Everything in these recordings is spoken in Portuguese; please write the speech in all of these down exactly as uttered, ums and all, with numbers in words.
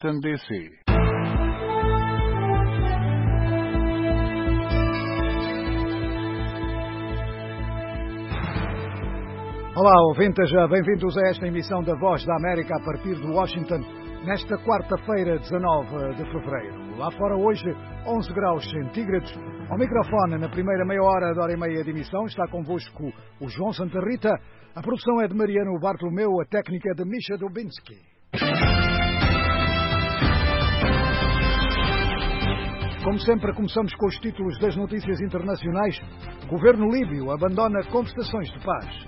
Washington, D C Olá, ouvintes, bem-vindos a esta emissão da Voz da América a partir de Washington, nesta quarta-feira, dezanove de fevereiro. Lá fora hoje, onze graus centígrados. Ao microfone, na primeira meia hora da hora e meia de emissão, está convosco o João Santa Rita. A produção é de Mariano Bartolomeu, a técnica é de Misha Dubinsky. Como sempre, começamos com os títulos das notícias internacionais. O governo líbio abandona conversações de paz.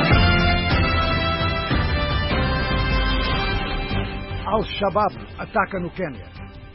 Al-Shabaab ataca no Quênia.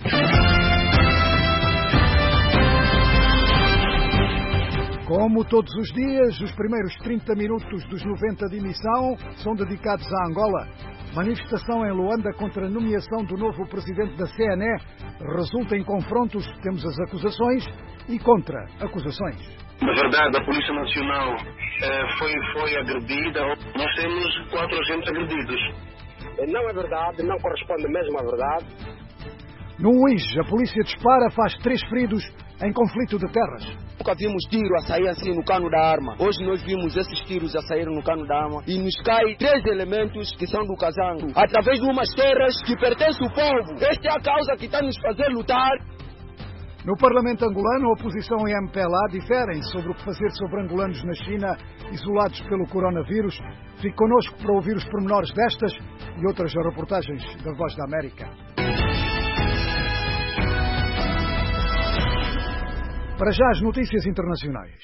Como todos os dias, os primeiros trinta minutos dos noventa de emissão são dedicados a Angola. Manifestação em Luanda contra a nomeação do novo presidente da C N E resulta em confrontos, temos as acusações e contra-acusações. Na verdade, a Polícia Nacional eh, foi, foi agredida. Nós temos quatro agentes agredidos. Não é verdade, não corresponde mesmo à verdade. No Uís, a polícia dispara, faz três feridos em conflito de terras. Nunca vimos tiro a sair assim no cano da arma. Hoje nós vimos esses tiros a sair no cano da arma e nos cai três elementos que são do Casango, através de umas terras que pertencem ao povo. Esta é a causa que está nos fazer lutar. No Parlamento angolano, a oposição e a M P L A diferem sobre o que fazer sobre angolanos na China, isolados pelo coronavírus. Fique connosco para ouvir os pormenores destas e outras reportagens da Voz da América. Para já, as notícias internacionais.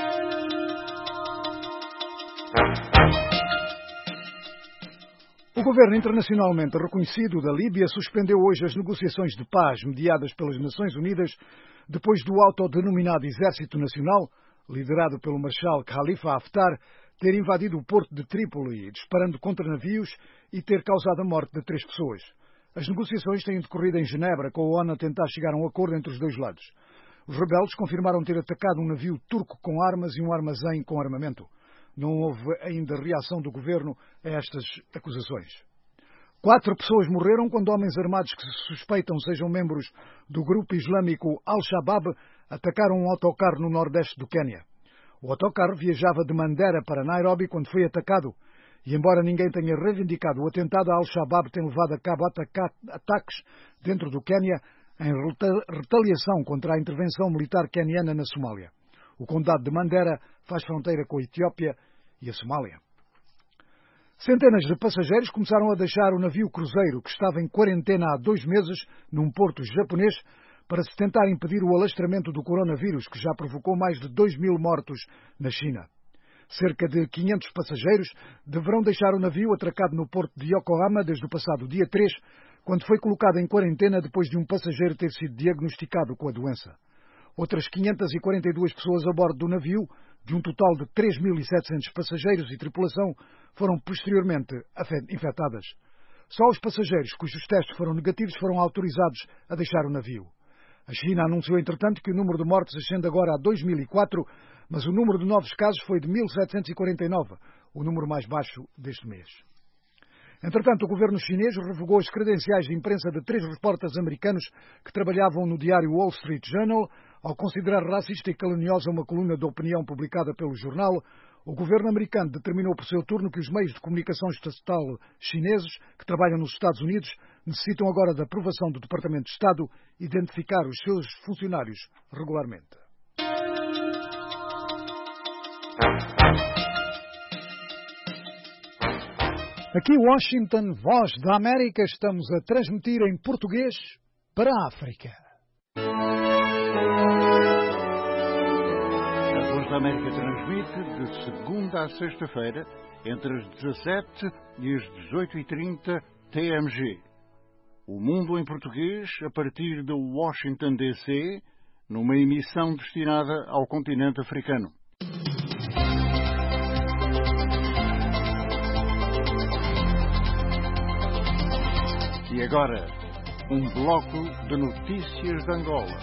O governo internacionalmente reconhecido da Líbia suspendeu hoje as negociações de paz mediadas pelas Nações Unidas depois do autodenominado Exército Nacional, liderado pelo Marshal Khalifa Haftar, ter invadido o porto de Trípoli, disparando contra navios e ter causado a morte de três pessoas. As negociações têm decorrido em Genebra, com a ONU a tentar chegar a um acordo entre os dois lados. Os rebeldes confirmaram ter atacado um navio turco com armas e um armazém com armamento. Não houve ainda reação do governo a estas acusações. Quatro pessoas morreram quando homens armados que se suspeitam sejam membros do grupo islâmico Al-Shabaab atacaram um autocarro no nordeste do Quênia. O autocarro viajava de Mandera para Nairobi quando foi atacado e, embora ninguém tenha reivindicado o atentado, a Al-Shabaab tem levado a cabo ataques dentro do Quênia em retaliação contra a intervenção militar queniana na Somália. O condado de Mandera faz fronteira com a Etiópia e a Somália. Centenas de passageiros começaram a deixar o navio cruzeiro que estava em quarentena há dois meses num porto japonês para se tentar impedir o alastramento do coronavírus, que já provocou mais de dois mil mortos na China. Cerca de quinhentos passageiros deverão deixar o navio atracado no porto de Yokohama desde o passado dia três, quando foi colocado em quarentena depois de um passageiro ter sido diagnosticado com a doença. Outras quinhentas e quarenta e duas pessoas a bordo do navio, de um total de três mil e setecentos passageiros e tripulação, foram posteriormente infectadas. Só os passageiros cujos testes foram negativos foram autorizados a deixar o navio. A China anunciou, entretanto, que o número de mortes ascende agora a dois mil e quatro, mas o número de novos casos foi de mil setecentos e quarenta e nove, o número mais baixo deste mês. Entretanto, o governo chinês revogou as credenciais de imprensa de três repórteres americanos que trabalhavam no diário Wall Street Journal, ao considerar racista e caluniosa uma coluna de opinião publicada pelo jornal. O governo americano determinou por seu turno que os meios de comunicação estatal chineses que trabalham nos Estados Unidos necessitam agora da aprovação do Departamento de Estado e identificar os seus funcionários regularmente. Aqui Washington, Voz da América, estamos a transmitir em português para a África. A Voz da América transmite de segunda a sexta-feira, entre as dezassete e as dezoito e trinta T M G. O Mundo em Português, a partir de Washington, D C, numa emissão destinada ao continente africano. E agora, um bloco de notícias de Angola.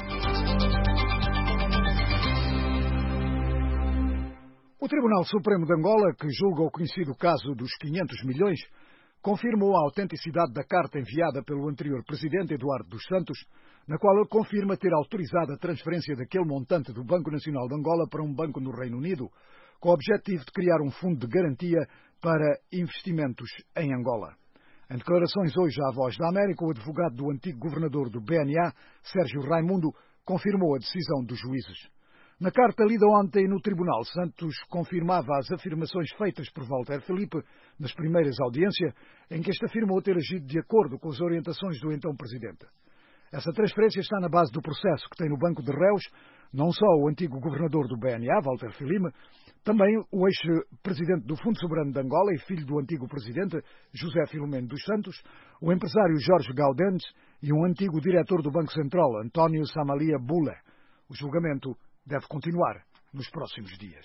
O Tribunal Supremo de Angola, que julga o conhecido caso dos quinhentos milhões, confirmou a autenticidade da carta enviada pelo anterior presidente Eduardo dos Santos, na qual ele confirma ter autorizado a transferência daquele montante do Banco Nacional de Angola para um banco no Reino Unido, com o objetivo de criar um fundo de garantia para investimentos em Angola. Em declarações hoje à Voz da América, o advogado do antigo governador do B N A, Sérgio Raimundo, confirmou a decisão dos juízes. Na carta lida ontem no Tribunal, Santos confirmava as afirmações feitas por Walter Filipe nas primeiras audiências, em que este afirmou ter agido de acordo com as orientações do então Presidente. Essa transferência está na base do processo que tem no banco de réus não só o antigo governador do B N A, Walter Filipe, também o ex-presidente do Fundo Soberano de Angola e filho do antigo presidente, José Filomeno dos Santos, o empresário Jorge Gaudentes e um antigo diretor do Banco Central, António Samalia Bule. O julgamento deve continuar nos próximos dias.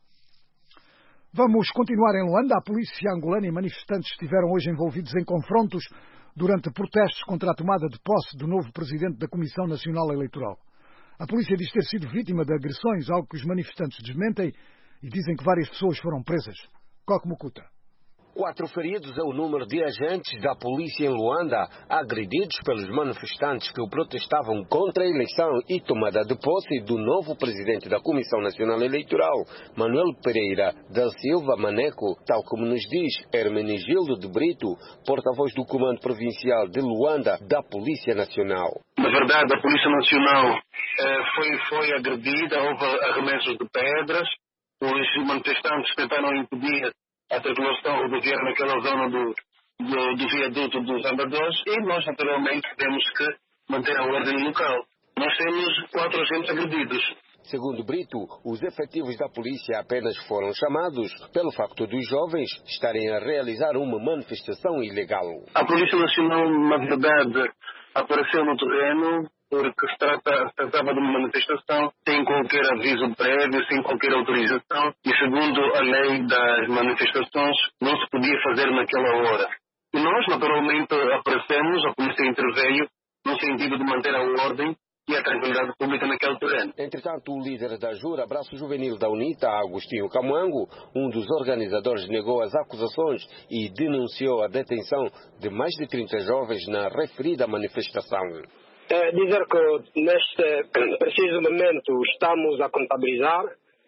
Vamos continuar em Luanda. A polícia angolana e manifestantes estiveram hoje envolvidos em confrontos durante protestos contra a tomada de posse do novo presidente da Comissão Nacional Eleitoral. A polícia diz ter sido vítima de agressões, algo que os manifestantes desmentem, e dizem que várias pessoas foram presas. Coque Mukuta. Quatro feridos é o número de agentes da polícia em Luanda agredidos pelos manifestantes que protestavam contra a eleição e tomada de posse do novo presidente da Comissão Nacional Eleitoral, Manuel Pereira da Silva Maneco, tal como nos diz Hermenegildo de Brito, porta-voz do Comando Provincial de Luanda da Polícia Nacional. Na verdade, a Polícia Nacional eh, foi, foi agredida, houve arremessos de pedras, os manifestantes tentaram impedir a circulação rodoviária naquela zona do, do, do viaduto dos andadores e nós, naturalmente, temos que manter a ordem local. Nós temos quatro agentes agredidos. Segundo Brito, os efetivos da polícia apenas foram chamados pelo facto dos jovens estarem a realizar uma manifestação ilegal. A Polícia Nacional, na verdade, apareceu no terreno porque se trata, tratava de uma manifestação sem qualquer aviso prévio, sem qualquer autorização e segundo a lei das manifestações não se podia fazer naquela hora. E nós naturalmente aparecemos, a polícia interveio no sentido de manter a ordem e a tranquilidade pública naquele terreno. Entretanto, o líder da Jura, Braço Juvenil da UNITA, Agostinho Camuango, um dos organizadores, negou as acusações e denunciou a detenção de mais de trinta jovens na referida manifestação. É dizer que neste preciso momento estamos a contabilizar,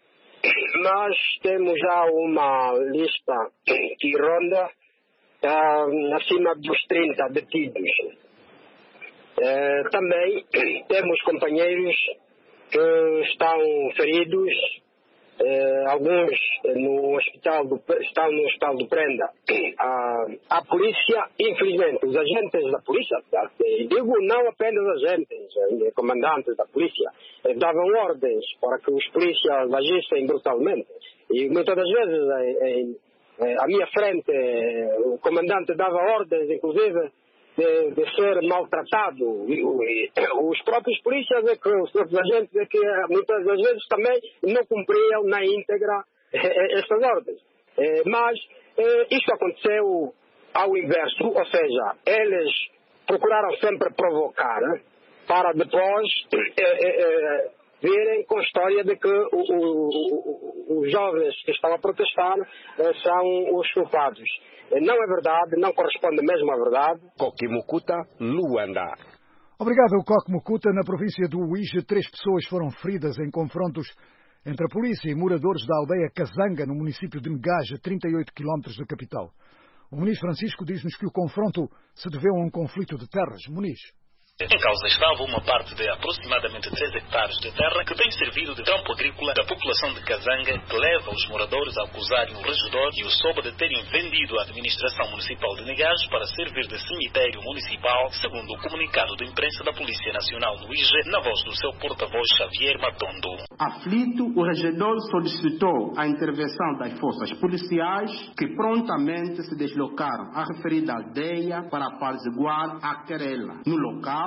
mas temos já uma lista que ronda uh, acima dos trinta detidos. Uh, também temos companheiros que estão feridos, uh, alguns no hospital do, estão no hospital do Prenda. Uh, a polícia, infelizmente, os agentes da polícia, digo não apenas agentes, comandantes da polícia, davam ordens para que os polícias agissem brutalmente. E muitas das vezes, em, em, à minha frente, o comandante dava ordens, inclusive, De, de ser maltratado. E, e, os próprios polícias, é que, os próprios agentes, é que muitas das vezes também não cumpriam na íntegra eh, estas ordens. Eh, mas eh, isto aconteceu ao inverso, ou seja, eles procuraram sempre provocar para depois eh, eh, virem com a história de que o, o, o, os jovens que estão a protestar eh, são os culpados. Não é verdade, não corresponde mesmo à verdade. Coque Mukuta, Luanda. Obrigado, Coque Mukuta. Na província do Uíge, três pessoas foram feridas em confrontos entre a polícia e moradores da aldeia Kazanga, no município de Negaja, a trinta e oito quilómetros da capital. O Muniz Francisco diz-nos que o confronto se deveu a um conflito de terras. Muniz. Em causa estava uma parte de aproximadamente três hectares de terra que tem servido de campo agrícola da população de Kazanga, que leva os moradores a acusarem o regedor e o Soba de terem vendido a administração municipal de Negás para servir de cemitério municipal, segundo o comunicado de imprensa da Polícia Nacional no Uíge, na voz do seu porta-voz Xavier Matondo. Aflito, o regedor solicitou a intervenção das forças policiais que prontamente se deslocaram à referida aldeia para apaziguar a querela. No local,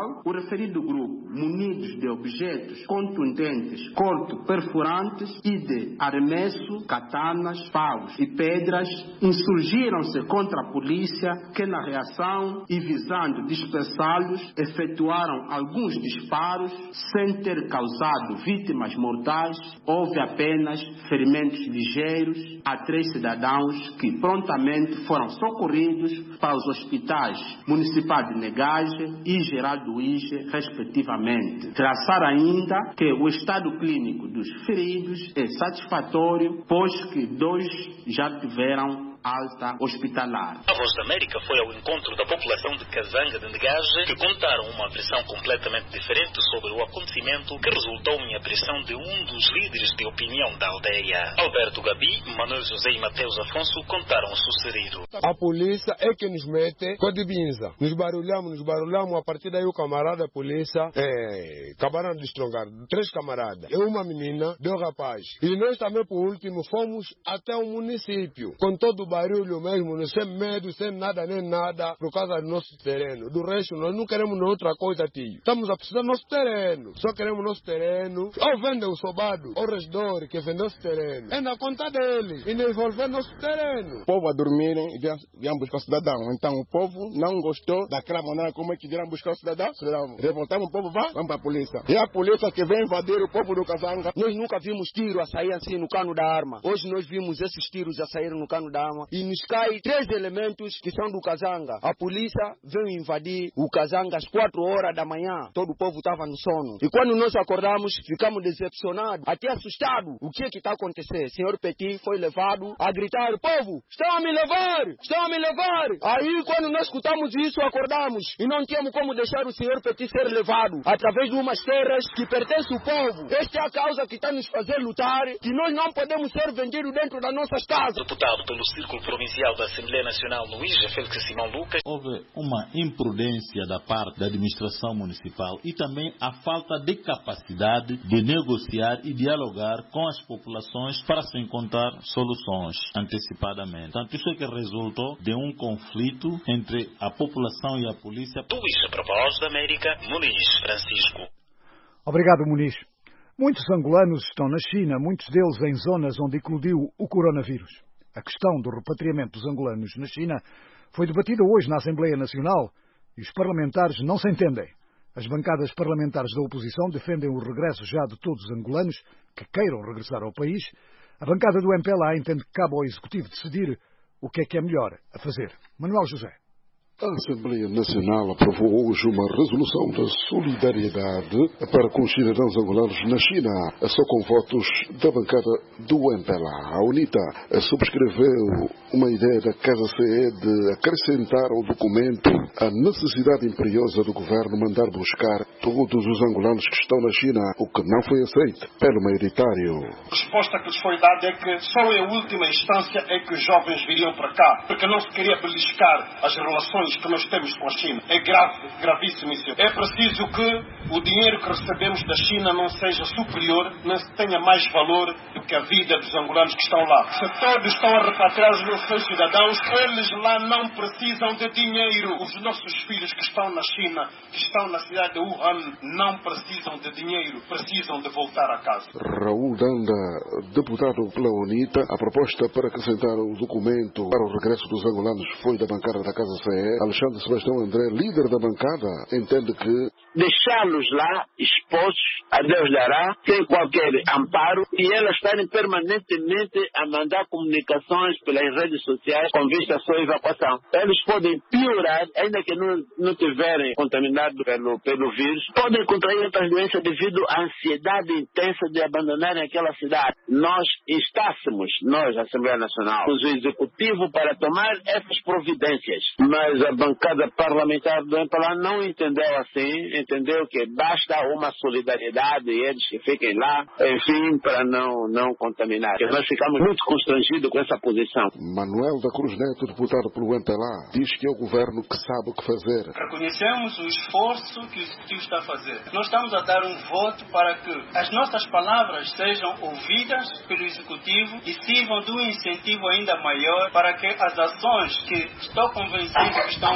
Nacional, o referido grupo, munidos de objetos contundentes, corto-perfurantes e de arremesso, katanas, paus e pedras, insurgiram-se contra a polícia, que na reação e visando dispersá-los, efetuaram alguns disparos sem ter causado vítimas mortais. Houve apenas ferimentos ligeiros a três cidadãos que prontamente foram socorridos para os hospitais municipais de Negaje e Geraldo Uige, respectivamente. Traçar ainda que o estado clínico dos feridos é satisfatório, pois que dois já tiveram alta hospitalar. A Voz da América foi ao encontro da população de Kazanga de Negaje, que contaram uma versão completamente diferente sobre o acontecimento, que resultou em a prisão de um dos líderes de opinião da aldeia. Alberto Gabi, Manuel José e Mateus Afonso contaram o sucedido. A polícia é que nos mete com a dibinza. Nos barulhamos, nos barulhamos, a partir daí o camarada da polícia é, acabaram de estrongar três camaradas. Eu, uma menina, dois rapazes. E nós também, por último, fomos até o município, com todo o barulho mesmo, sem medo, sem nada nem nada, por causa do nosso terreno. Do resto, nós não queremos outra coisa, tio. Estamos a precisar do nosso terreno. Só queremos nosso terreno. Ou vende o sobado, o regedor que vendeu esse terreno. É na conta dele. E não envolver nosso terreno. O povo a dormirem e vieram buscar o cidadão. Então o povo não gostou daquela maneira como é que vieram buscar o cidadão. cidadão. Revoltaram o povo, vá, vamos para a polícia. E a polícia que vem invadir o povo do Kazanga. Nós nunca vimos tiro a sair assim no cano da arma. Hoje nós vimos esses tiros a sair no cano da arma. E nos cai três elementos que são do Kazanga. A polícia veio invadir o Kazanga às quatro horas da manhã. Todo o povo estava no sono. E quando nós acordamos, ficamos decepcionados, até assustados. O que é que está acontecendo? Senhor Petit foi levado a gritar: povo, estão a me levar! Estão a me levar! Aí quando nós escutamos isso, acordamos. E não tínhamos como deixar o senhor Petit ser levado através de umas terras que pertencem ao povo. Esta é a causa que está nos fazendo lutar, que nós não podemos ser vendidos dentro das nossas casas. Deputado pelo Círculo Provincial da Assembleia Nacional no Uige, Félix Simão Lucas. Houve uma imprudência da parte da administração municipal e também a falta de capacidade de negociar e dialogar com as populações para se encontrar soluções antecipadamente. Portanto, isso é que resultou de um conflito entre a população e a polícia. Do Uige para a Voz da América, Muniz Francisco. Obrigado, Muniz. Muitos angolanos estão na China, muitos deles em zonas onde eclodiu o coronavírus. A questão do repatriamento dos angolanos na China foi debatida hoje na Assembleia Nacional e os parlamentares não se entendem. As bancadas parlamentares da oposição defendem o regresso já de todos os angolanos que queiram regressar ao país. A bancada do M P L A entende que cabe ao Executivo decidir o que é que é melhor a fazer. Manuel José. A Assembleia Nacional aprovou hoje uma resolução de solidariedade para com os cidadãos angolanos na China, só com votos da bancada do M P L A. A UNITA subscreveu uma ideia da Casa C E de acrescentar ao documento a necessidade imperiosa do governo mandar buscar todos os angolanos que estão na China, o que não foi aceito pelo maioritário. A resposta que lhes foi dada é que só em última instância é que os jovens viriam para cá, porque não se queria beliscar as relações que nós temos com a China. É grave, gravíssimo isso. É preciso que o dinheiro que recebemos da China não seja superior, não tenha mais valor do que a vida dos angolanos que estão lá. Se todos estão a repatriar os nossos cidadãos, eles lá não precisam de dinheiro. Os nossos filhos que estão na China, que estão na cidade de Wuhan, não precisam de dinheiro, precisam de voltar a casa. Raul Danda, deputado pela UNITA, a proposta para acrescentar o documento para o regresso dos angolanos foi da bancada da Casa C E. Alexandre Sebastião André, líder da bancada, entende que deixá-los lá expostos, a Deus dará, sem qualquer amparo, e elas estarem permanentemente a mandar comunicações pelas redes sociais com vista à sua evacuação. Eles podem piorar, ainda que não, não tiverem contaminado pelo, pelo vírus, podem contrair outras doenças devido à ansiedade intensa de abandonarem aquela cidade. Nós instássemos, nós, a Assembleia Nacional, o Executivo para tomar essas providências, mas a bancada parlamentar do M P L A não entendeu assim, entendeu que basta uma solidariedade e eles que fiquem lá, enfim, para não, não contaminar. Nós ficamos muito constrangidos com essa posição. Manuel da Cruz Neto, deputado pelo M P L A, diz que é o governo que sabe o que fazer. Reconhecemos o esforço que o Executivo está a fazer. Nós estamos a dar um voto para que as nossas palavras sejam ouvidas pelo Executivo e sirvam de um incentivo ainda maior para que as ações que estou convencido que estão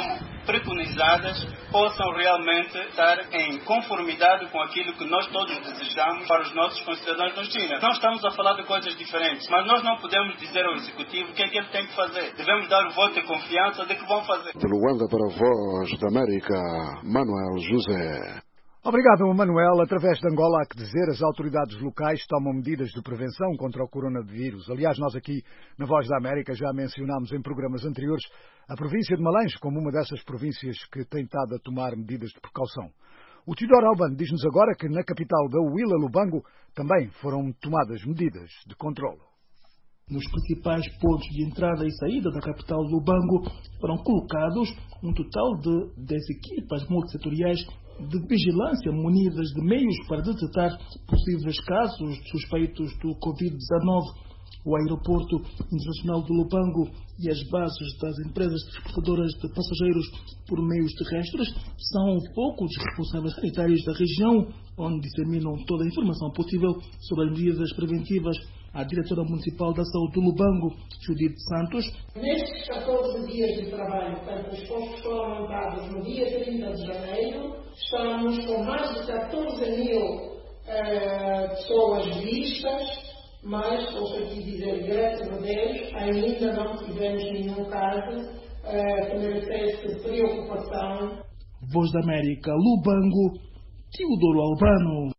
preconizadas possam realmente estar em conformidade com aquilo que nós todos desejamos para os nossos concidadãos na China. Nós estamos a falar de coisas diferentes, mas nós não podemos dizer ao Executivo o que é que ele tem que fazer. Devemos dar o voto de confiança de que vão fazer. De Luanda para a Voz da América, Manuel José. Obrigado, Manuel. Através de Angola, há que dizer, as autoridades locais tomam medidas de prevenção contra o coronavírus. Aliás, nós aqui, na Voz da América, já mencionámos em programas anteriores a província de Malange como uma dessas províncias que tem estado a tomar medidas de precaução. O Tidor Alban diz-nos agora que na capital da Huila, Lubango, também foram tomadas medidas de controlo. Nos principais pontos de entrada e saída da capital Lubango foram colocados um total de dez equipas multissetoriais de vigilância munidas de meios para detectar possíveis casos suspeitos do covid dezenove. O aeroporto internacional de Lubango e as bases das empresas transportadoras de passageiros por meios terrestres são poucos responsáveis sanitários da região, onde disseminam toda a informação possível sobre as medidas preventivas. A diretora municipal da saúde do Lubango, Judite Santos. Nestes catorze dias de trabalho, portanto, os postos foram montados no dia trinta de janeiro, estamos com mais de catorze mil uh, pessoas vistas, mas, posso aqui dizer, graças a Deus, ainda não tivemos nenhum caso uh, que merecesse preocupação. Voz da América, Lubango, Teodoro Albano.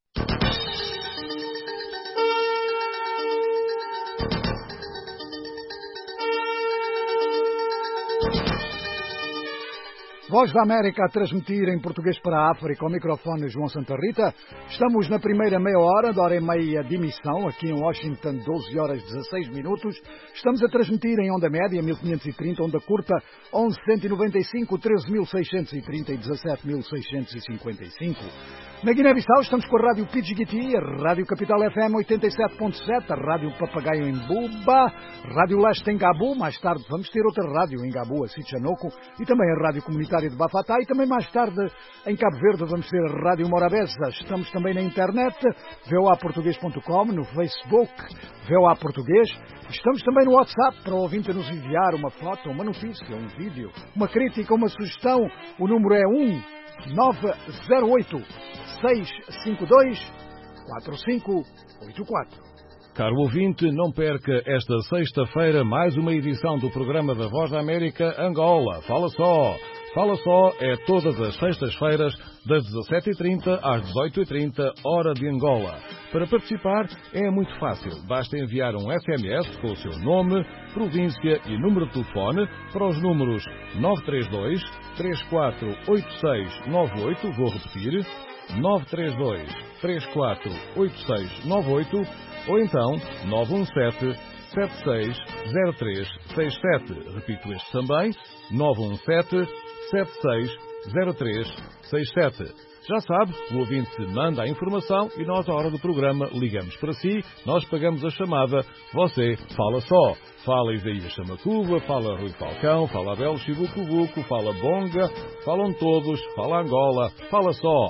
Voz da América a transmitir em português para a África, ao microfone João Santa Rita. Estamos na primeira meia hora, da hora e meia de emissão, aqui em Washington, doze horas e dezasseis minutos. Estamos a transmitir em onda média, mil quinhentos e trinta, onda curta, onze cento e noventa e cinco, treze mil seiscentos e trinta e dezassete mil seiscentos e cinquenta e cinco. Na Guiné-Bissau estamos com a Rádio Pidgiti, a Rádio Capital F M oitenta e sete ponto sete, a Rádio Papagaio em Buba, Rádio Leste em Gabu, mais tarde vamos ter outra rádio em Gabu, a Sichanoko, e também a Rádio Comunitária de Bafatá, e também mais tarde em Cabo Verde vamos ter a Rádio Morabeza. Estamos também na internet, v o a português ponto com, no Facebook, V O A Português. Estamos também no WhatsApp para o ouvinte nos enviar uma foto, uma notícia, um vídeo, uma crítica, uma sugestão. O número é um nove zero oito, seis cinco dois, quatro cinco oito quatro. Caro ouvinte, não perca esta sexta-feira mais uma edição do programa da Voz da América Angola. Fala só! Fala só é todas as sextas-feiras, das dezassete e trinta às dezoito e trinta, hora de Angola. Para participar é muito fácil. Basta enviar um S M S com o seu nome, província e número de telefone para os números nove três dois, três quatro oito seis nove oito, vou repetir, nove três dois, três quatro oito seis nove oito, ou então nove um sete, sete seis zero três seis sete. Repito este também, nove um sete, sete seis zero três seis sete. Já sabe, o ouvinte manda a informação e nós, à hora do programa, ligamos para si, nós pagamos a chamada, você fala só. Fala Isaías Chamacuva, fala Rui Falcão, fala Abel Chibucubuco, fala Bonga, falam todos, fala Angola, fala só.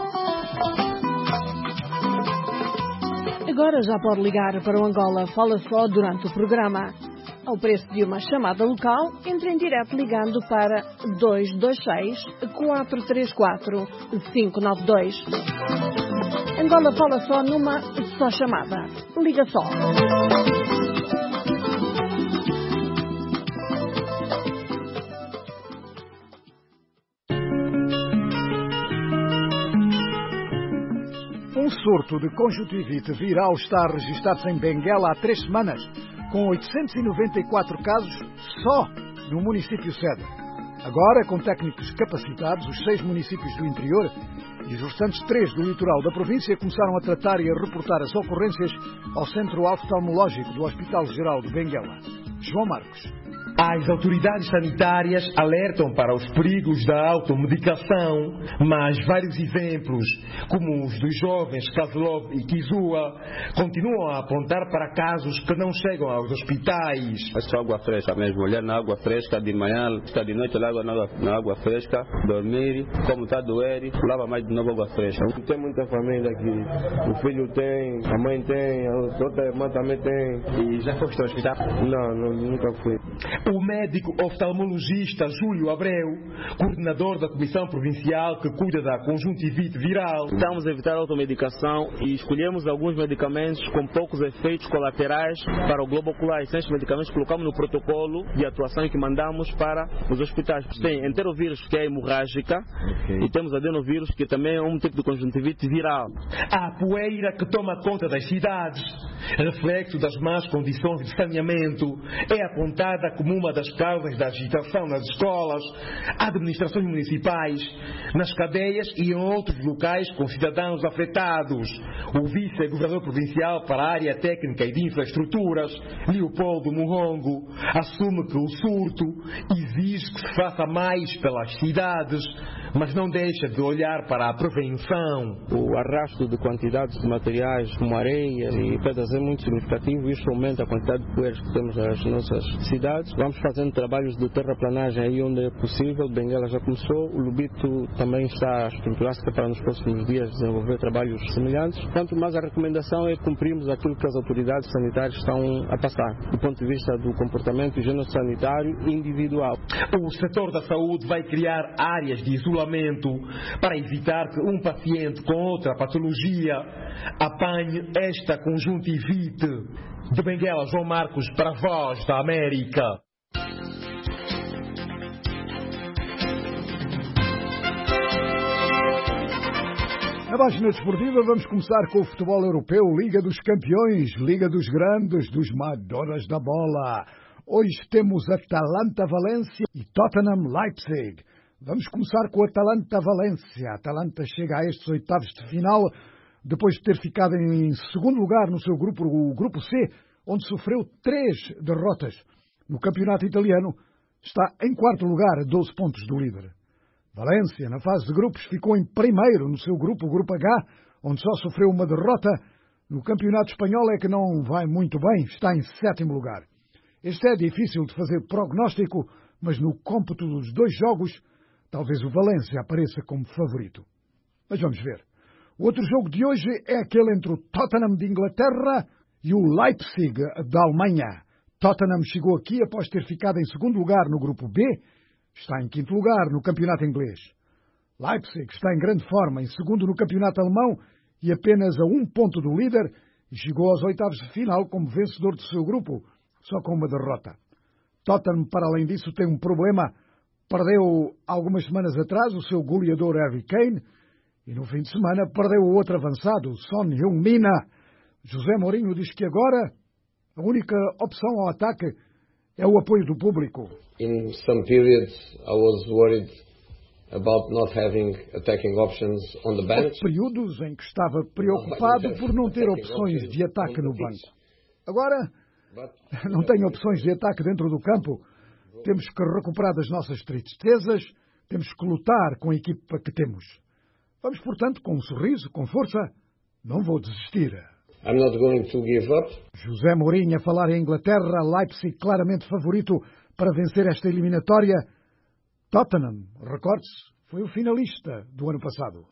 Agora já pode ligar para o Angola Fala Só durante o programa. Ao preço de uma chamada local, entre em direto ligando para dois dois seis, quatro três quatro, cinco nove dois. Angola Fala Só numa só chamada. Liga só. Um surto de conjuntivite viral está registado em Benguela há três semanas, com oitocentos e noventa e quatro casos só no município sede. Agora, com técnicos capacitados, os seis municípios do interior e os restantes três do litoral da província começaram a tratar e a reportar as ocorrências ao Centro Oftalmológico do Hospital Geral de Benguela. João Marcos. As autoridades sanitárias alertam para os perigos da automedicação, mas vários exemplos, como os dos jovens Kazlov e Kizua, continuam a apontar para casos que não chegam aos hospitais. É só água fresca mesmo, olhar na água fresca de manhã, está de noite, lava na água, na água fresca, dormir, como está a doer, lava mais de novo água fresca. Tem muita família aqui, o filho tem, a mãe tem, a outra irmã também tem. E já foste ao hospital? Não, não, nunca fui. O médico oftalmologista Júlio Abreu, coordenador da Comissão Provincial que cuida da conjuntivite viral. Estamos a evitar a automedicação e escolhemos alguns medicamentos com poucos efeitos colaterais para o globo ocular. Esses medicamentos colocamos no protocolo de atuação que mandamos para os hospitais. Tem enterovírus, que é hemorrágica, okay. E temos adenovírus, que também é um tipo de conjuntivite viral. A poeira que toma conta das cidades, reflexo das más condições de saneamento, é apontada como uma das causas da agitação nas escolas, administrações municipais, nas cadeias e em outros locais com cidadãos afetados. O vice-governador provincial para a área técnica e de infraestruturas, Leopoldo Muhongo, assume que o surto exige que se faça mais pelas cidades, mas não deixa de olhar para a prevenção. O arrasto de quantidades de materiais como areia e pedras é muito significativo. Isto aumenta a quantidade de poeiras que temos nas nossas cidades. Vamos fazendo trabalhos de terraplanagem aí onde é possível. Benguela já começou. O Lubito também está a estruturar-se para nos próximos dias desenvolver trabalhos semelhantes. Portanto, mas a recomendação é cumprirmos aquilo que as autoridades sanitárias estão a passar, do ponto de vista do comportamento higiênico-sanitário individual. O setor da saúde vai criar áreas de isolamento para evitar que um paciente com outra patologia apanhe esta conjuntivite. De Benguela, João Marcos, para a Voz da América. Na página desportiva vamos começar com o futebol europeu, Liga dos Campeões, Liga dos Grandes, dos Madonas da Bola. Hoje temos Atalanta Valência e Tottenham Leipzig. Vamos começar com o Atalanta Valência. A Atalanta chega a estes oitavos de final depois de ter ficado em segundo lugar no seu grupo, o grupo C, onde sofreu três derrotas. No campeonato italiano está em quarto lugar, a doze pontos do líder. Valência, na fase de grupos, ficou em primeiro no seu grupo, o grupo H, onde só sofreu uma derrota. No campeonato espanhol é que não vai muito bem, está em sétimo lugar. Este é difícil de fazer prognóstico, mas no cômputo dos dois jogos, talvez o Valência apareça como favorito. Mas vamos ver. O outro jogo de hoje é aquele entre o Tottenham de Inglaterra e o Leipzig da Alemanha. Tottenham chegou aqui após ter ficado em segundo lugar no grupo B, está em quinto lugar no campeonato inglês. Leipzig está em grande forma, em segundo no campeonato alemão e apenas a um ponto do líder, e chegou aos oitavos de final como vencedor do seu grupo, só com uma derrota. Tottenham, para além disso, tem um problema. Perdeu algumas semanas atrás o seu goleador Harry Kane e no fim de semana perdeu o outro avançado, Son Heung-min. José Mourinho diz que agora a única opção ao ataque é o apoio do público. In some periods I was worried about not having attacking options on the bench. Houve períodos em que estava preocupado por não ter opções de ataque no banco. Agora não tenho opções de ataque dentro do campo. Temos que recuperar das nossas tristezas, temos que lutar com a equipa que temos. Vamos, portanto, com um sorriso, com força, não vou desistir. I'm not going to give up. José Mourinho a falar em Inglaterra, Leipzig claramente favorito para vencer esta eliminatória. Tottenham, recorde-se, foi o finalista do ano passado.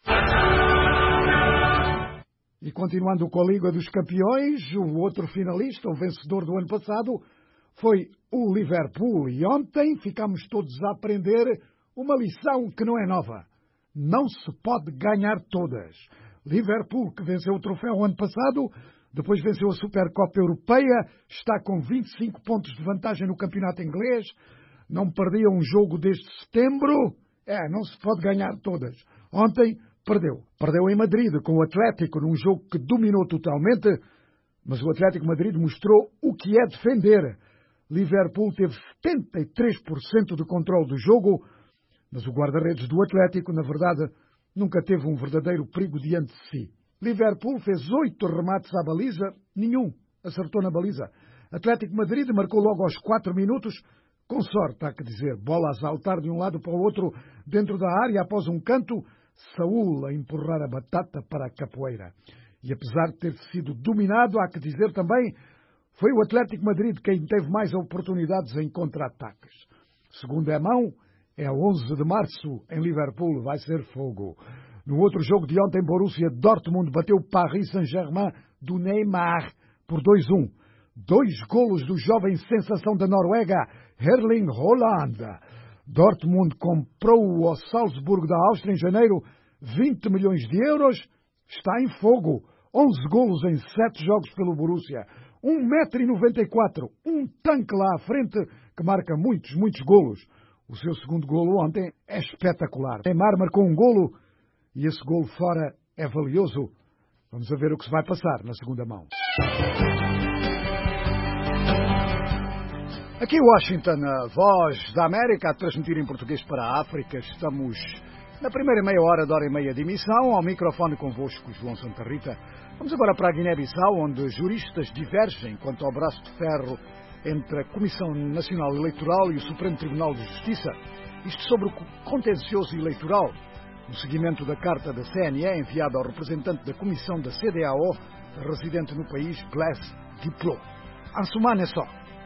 E continuando com a Liga dos Campeões, o outro finalista, o vencedor do ano passado, foi o Liverpool. E ontem ficámos todos a aprender uma lição que não é nova. Não se pode ganhar todas. Liverpool, que venceu o troféu o ano passado, depois venceu a Supercopa Europeia, está com vinte e cinco pontos de vantagem no campeonato inglês, não perdia um jogo desde setembro. É, não se pode ganhar todas. Ontem perdeu. Perdeu em Madrid com o Atlético, num jogo que dominou totalmente, mas o Atlético Madrid mostrou o que é defender. Liverpool teve setenta e três por cento de controle do jogo, mas o guarda-redes do Atlético, na verdade, nunca teve um verdadeiro perigo diante de si. Liverpool fez oito remates à baliza, nenhum acertou na baliza. Atlético Madrid marcou logo aos quatro minutos, com sorte, há que dizer, bola a saltar de um lado para o outro dentro da área após um canto, Saúl a empurrar a batata para a capoeira. E apesar de ter sido dominado, há que dizer também, foi o Atlético Madrid quem teve mais oportunidades em contra-ataques. Segundo é mão, é a onze de março, em Liverpool, vai ser fogo. No outro jogo de ontem, Borussia Dortmund bateu Paris Saint-Germain do Neymar por dois a um. Dois golos do jovem sensação da Noruega, Erling Haaland. Dortmund comprou o Salzburgo da Áustria em janeiro vinte milhões de euros. Está em fogo. onze golos em sete jogos pelo Borussia. um metro e noventa e quatro. Um tanque lá à frente que marca muitos, muitos golos. O seu segundo golo ontem é espetacular. Neymar marcou um golo e esse golo fora é valioso. Vamos a ver o que se vai passar na segunda mão. Aqui Washington, a Voz da América, a transmitir em português para a África. Estamos na primeira meia hora, de hora e meia de emissão. Ao microfone convosco, João Santa Rita. Vamos agora para a Guiné-Bissau, onde juristas divergem quanto ao braço de ferro entre a Comissão Nacional Eleitoral e o Supremo Tribunal de Justiça. Isto sobre o contencioso eleitoral, no seguimento da carta da C N E enviada ao representante da Comissão da C D A O, residente no país, Blaise Diplô. Ansumane só.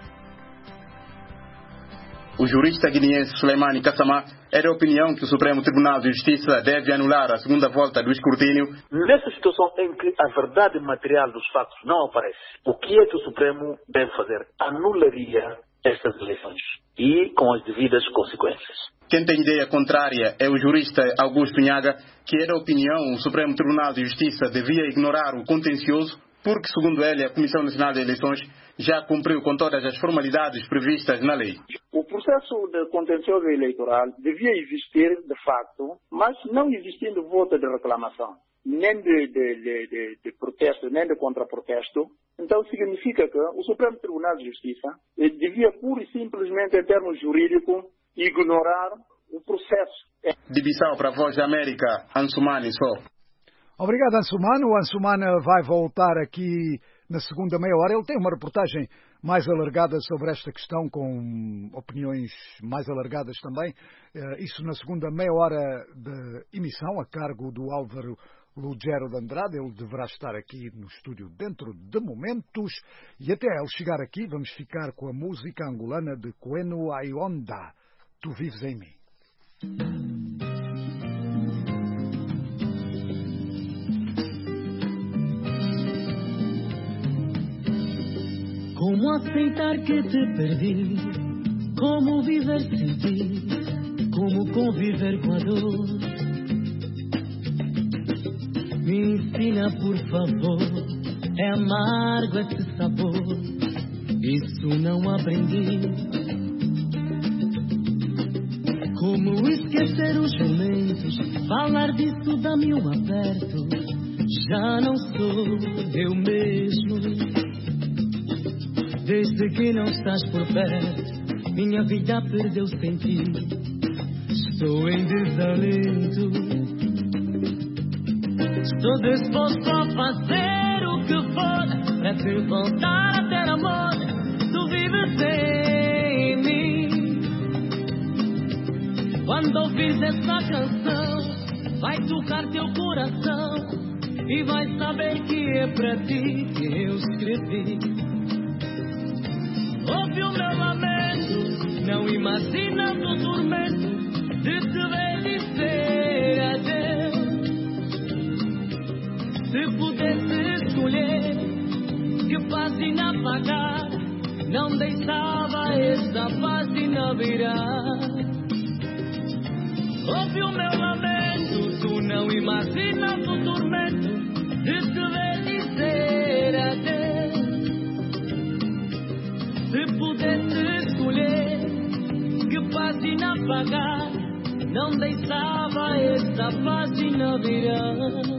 O jurista guineense Suleimani Kassamá é da opinião que o Supremo Tribunal de Justiça deve anular a segunda volta do escrutínio. Nessa situação em que a verdade material dos fatos não aparece, o que é que o Supremo deve fazer? Anularia estas eleições e com as devidas consequências. Quem tem ideia contrária é o jurista Augusto Nhaga, que é da opinião que o Supremo Tribunal de Justiça devia ignorar o contencioso, porque, segundo ele, a Comissão Nacional de Eleições já cumpriu com todas as formalidades previstas na lei. O processo de contencioso eleitoral devia existir, de facto, mas não existindo voto de reclamação, nem de, de, de, de, de protesto, nem de contraprotesto. Então, significa que o Supremo Tribunal de Justiça devia, pura e simplesmente, em termos jurídicos, ignorar o processo. De Bissau para a Voz da América, Ansumane só. Obrigado, Ansumane. O Ansumane vai voltar aqui na segunda meia hora. Ele tem uma reportagem mais alargada sobre esta questão, com opiniões mais alargadas também. Isso na segunda meia hora de emissão, a cargo do Álvaro Lugero de Andrade. Ele deverá estar aqui no estúdio dentro de momentos. E até ele chegar aqui, vamos ficar com a música angolana de Coeno Aionda, Tu Vives em Mim. Como aceitar que te perdi? Como viver sem ti? Como conviver com a dor? Me ensina, por favor. É amargo esse sabor. Isso não aprendi. Como esquecer os momentos? Falar disso dá-me um aperto. Já não sou eu mesmo. Desde que não estás por perto, minha vida perdeu sentido. Estou em desalento. Estou disposto a fazer o que for para te voltar a ter amor. Tu vives em mim. Quando ouvires essa canção, vai tocar teu coração e vais saber que é para ti que eu escrevi. Ouve o meu lamento, não imaginas o tormento de te ver dizer adeus. Se pudesse escolher que página apagar, não deixava esta página virar. Ouve o meu lamento, tu não imaginas o tormento de te ver dizer adeus. Se pudesse escolher que página apagar, não deixava esta página virar.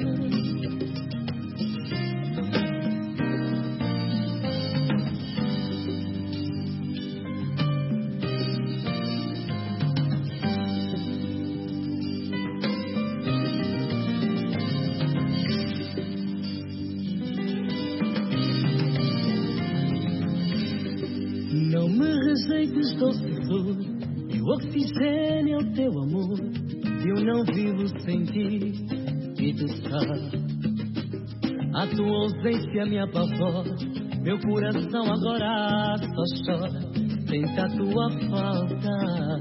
Doce e o oxigênio é o teu amor. Eu não vivo sem ti e tu sabes. A tua ausência me apavora. Meu coração agora só chora. Sente a tua falta.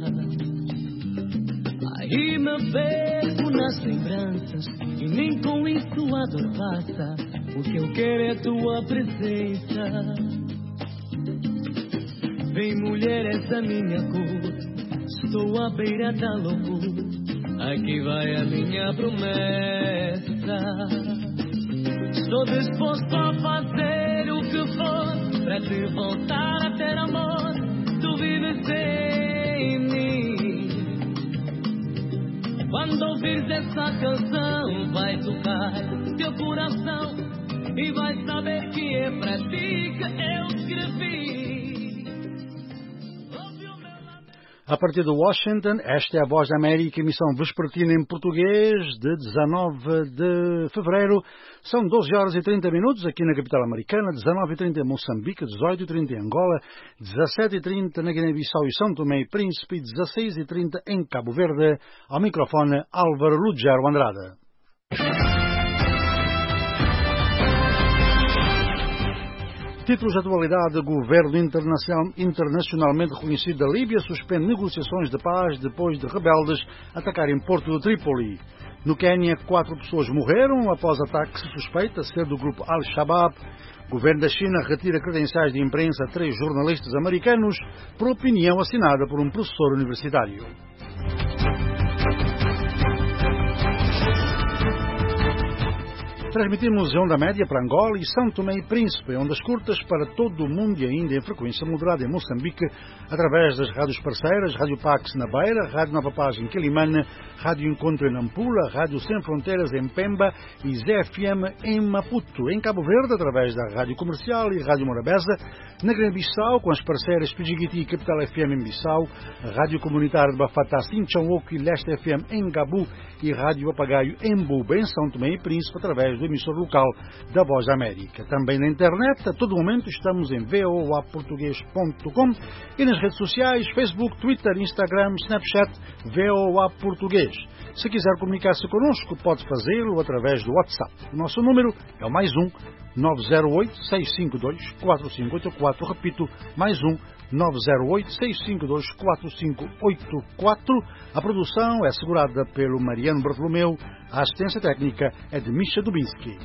Aí me perco nas lembranças e nem com isso a dor passa. O que eu quero é tua presença. Vem mulher, essa minha cor, estou à beira da loucura. Aqui vai a minha promessa. Estou disposto a fazer o que for para te voltar a ter amor. Tu vives em mim. Quando ouvires essa canção, vai tocar teu coração e vai saber que é para ti que eu escrevi. A partir de Washington, esta é a Voz da América, emissão vespertina em português de dezanove de fevereiro. São doze horas e trinta minutos aqui na capital americana, dezanove e trinta em Moçambique, dezoito e trinta em Angola, dezassete e trinta na Guiné-Bissau e São Tomé e Príncipe, dezasseis e trinta em Cabo Verde. Ao microfone, Álvaro Lugero Andrade. Títulos de atualidade: Governo internacional, internacionalmente reconhecido da Líbia suspende negociações de paz depois de rebeldes atacarem Porto de Trípoli. No Quênia, quatro pessoas morreram após ataque que se suspeita ser do grupo Al-Shabaab. Governo da China retira credenciais de imprensa a três jornalistas americanos por opinião assinada por um professor universitário. Transmitimos em onda média para Angola e São Tomé e Príncipe, ondas curtas para todo o mundo e ainda em frequência moderada em Moçambique, através das rádios parceiras, Rádio Pax na Beira, Rádio Nova Paz em Quelimane, Rádio Encontro em Nampula, Rádio Sem Fronteiras em Pemba e Zé F M em Maputo. Em Cabo Verde, através da Rádio Comercial e Rádio Morabeza, na Guiné-Bissau, com as parceiras Pidjigiti e Capital F M em Bissau, a Rádio Comunitária de Bafatá, Sinchão-Oco e Leste F M em Gabu e Rádio Papagaio em Buba, em São Tomé e Príncipe, através do emissor local da Voz da América. Também na internet, a todo momento estamos em v o a português ponto com e nas redes sociais, Facebook, Twitter, Instagram, Snapchat, V O A Português. Se quiser comunicar-se connosco, pode fazê-lo através do WhatsApp. O nosso número é o mais um nove zero oito, seis cinco dois, quatro cinco oito quatro. Repito, mais um nove zero oito, seis cinco dois, quatro cinco oito quatro. A produção é assegurada pelo Mariano Bartolomeu. A assistência técnica é de Misha Dubinsky.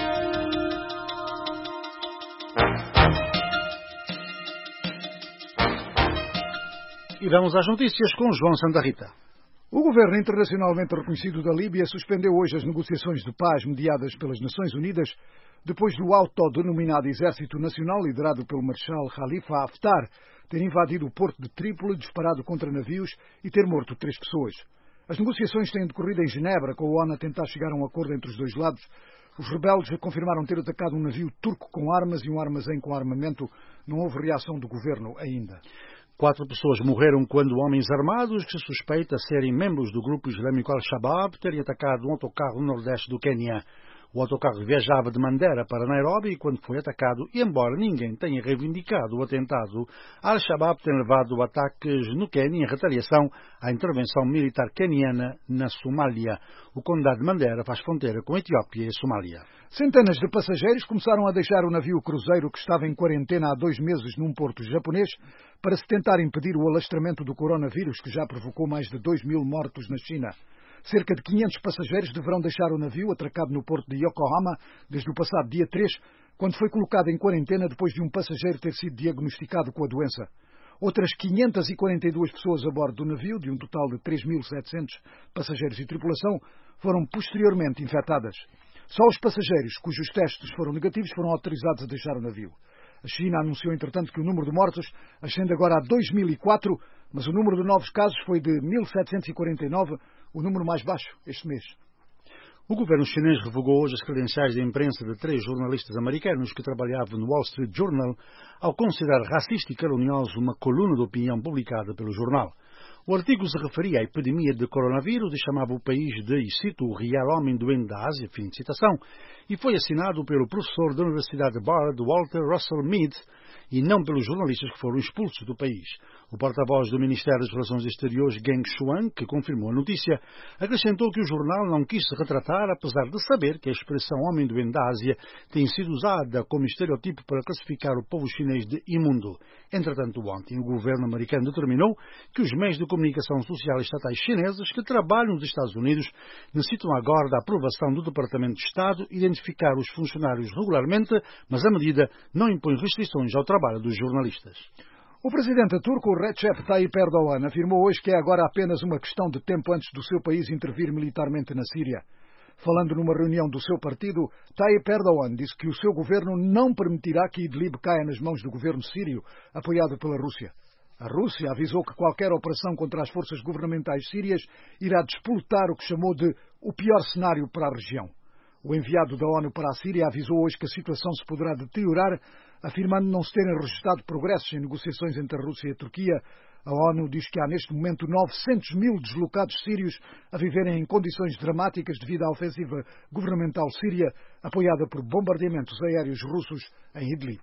E vamos às notícias com João Santa Rita. O governo internacionalmente reconhecido da Líbia suspendeu hoje as negociações de paz mediadas pelas Nações Unidas depois do autodenominado Exército Nacional, liderado pelo Marechal Khalifa Haftar, ter invadido o porto de Trípoli, disparado contra navios e ter morto três pessoas. As negociações têm decorrido em Genebra, com a ONU a tentar chegar a um acordo entre os dois lados. Os rebeldes confirmaram ter atacado um navio turco com armas e um armazém com armamento. Não houve reação do governo ainda. Quatro pessoas morreram quando homens armados, que se suspeita serem membros do grupo islâmico Al-Shabaab, terem atacado um autocarro no nordeste do Quênia. O autocarro viajava de Mandera para Nairobi quando foi atacado e, embora ninguém tenha reivindicado o atentado, Al-Shabaab tem levado ataques no Quênia em retaliação à intervenção militar queniana na Somália. O condado de Mandera faz fronteira com a Etiópia e a Somália. Centenas de passageiros começaram a deixar o navio cruzeiro que estava em quarentena há dois meses num porto japonês para se tentar impedir o alastramento do coronavírus, que já provocou mais de dois mil mortos na China. Cerca de quinhentos passageiros deverão deixar o navio atracado no porto de Yokohama desde o passado dia três, quando foi colocado em quarentena depois de um passageiro ter sido diagnosticado com a doença. Outras quinhentas e quarenta e duas pessoas a bordo do navio, de um total de três mil e setecentos passageiros e tripulação, foram posteriormente infectadas. Só os passageiros cujos testes foram negativos foram autorizados a deixar o navio. A China anunciou, entretanto, que o número de mortos ascende agora a dois mil e quatro, mas o número de novos casos foi de mil setecentos e quarenta e nove, o número mais baixo este mês. O governo chinês revogou hoje as credenciais de imprensa de três jornalistas americanos que trabalhavam no Wall Street Journal ao considerar racista e calunioso uma coluna de opinião publicada pelo jornal. O artigo se referia à epidemia de coronavírus e chamava o país de, e cito, o real homem doente da Ásia, fim de citação, e foi assinado pelo professor da Universidade de Bard, Walter Russell Mead, e não pelos jornalistas que foram expulsos do país. O porta-voz do Ministério das Relações Exteriores, Geng Shuang, que confirmou a notícia, acrescentou que o jornal não quis se retratar, apesar de saber que a expressão homem doente da Ásia tem sido usada como estereotipo para classificar o povo chinês de imundo. Entretanto, ontem, o governo americano determinou que os meios de comunicação social estatais chineses que trabalham nos Estados Unidos necessitam agora da aprovação do Departamento de Estado identificar os funcionários regularmente, mas a medida não impõe restrições ao trabalho dos jornalistas. O presidente turco Recep Tayyip Erdogan afirmou hoje que é agora apenas uma questão de tempo antes do seu país intervir militarmente na Síria. Falando numa reunião do seu partido, Tayyip Erdogan disse que o seu governo não permitirá que Idlib caia nas mãos do governo sírio, apoiado pela Rússia. A Rússia avisou que qualquer operação contra as forças governamentais sírias irá despoletar o que chamou de o pior cenário para a região. O enviado da ONU para a Síria avisou hoje que a situação se poderá deteriorar, afirmando não se terem registrado progressos em negociações entre a Rússia e a Turquia. A ONU diz que há neste momento novecentos mil deslocados sírios a viverem em condições dramáticas devido à ofensiva governamental síria, apoiada por bombardeamentos aéreos russos em Idlib.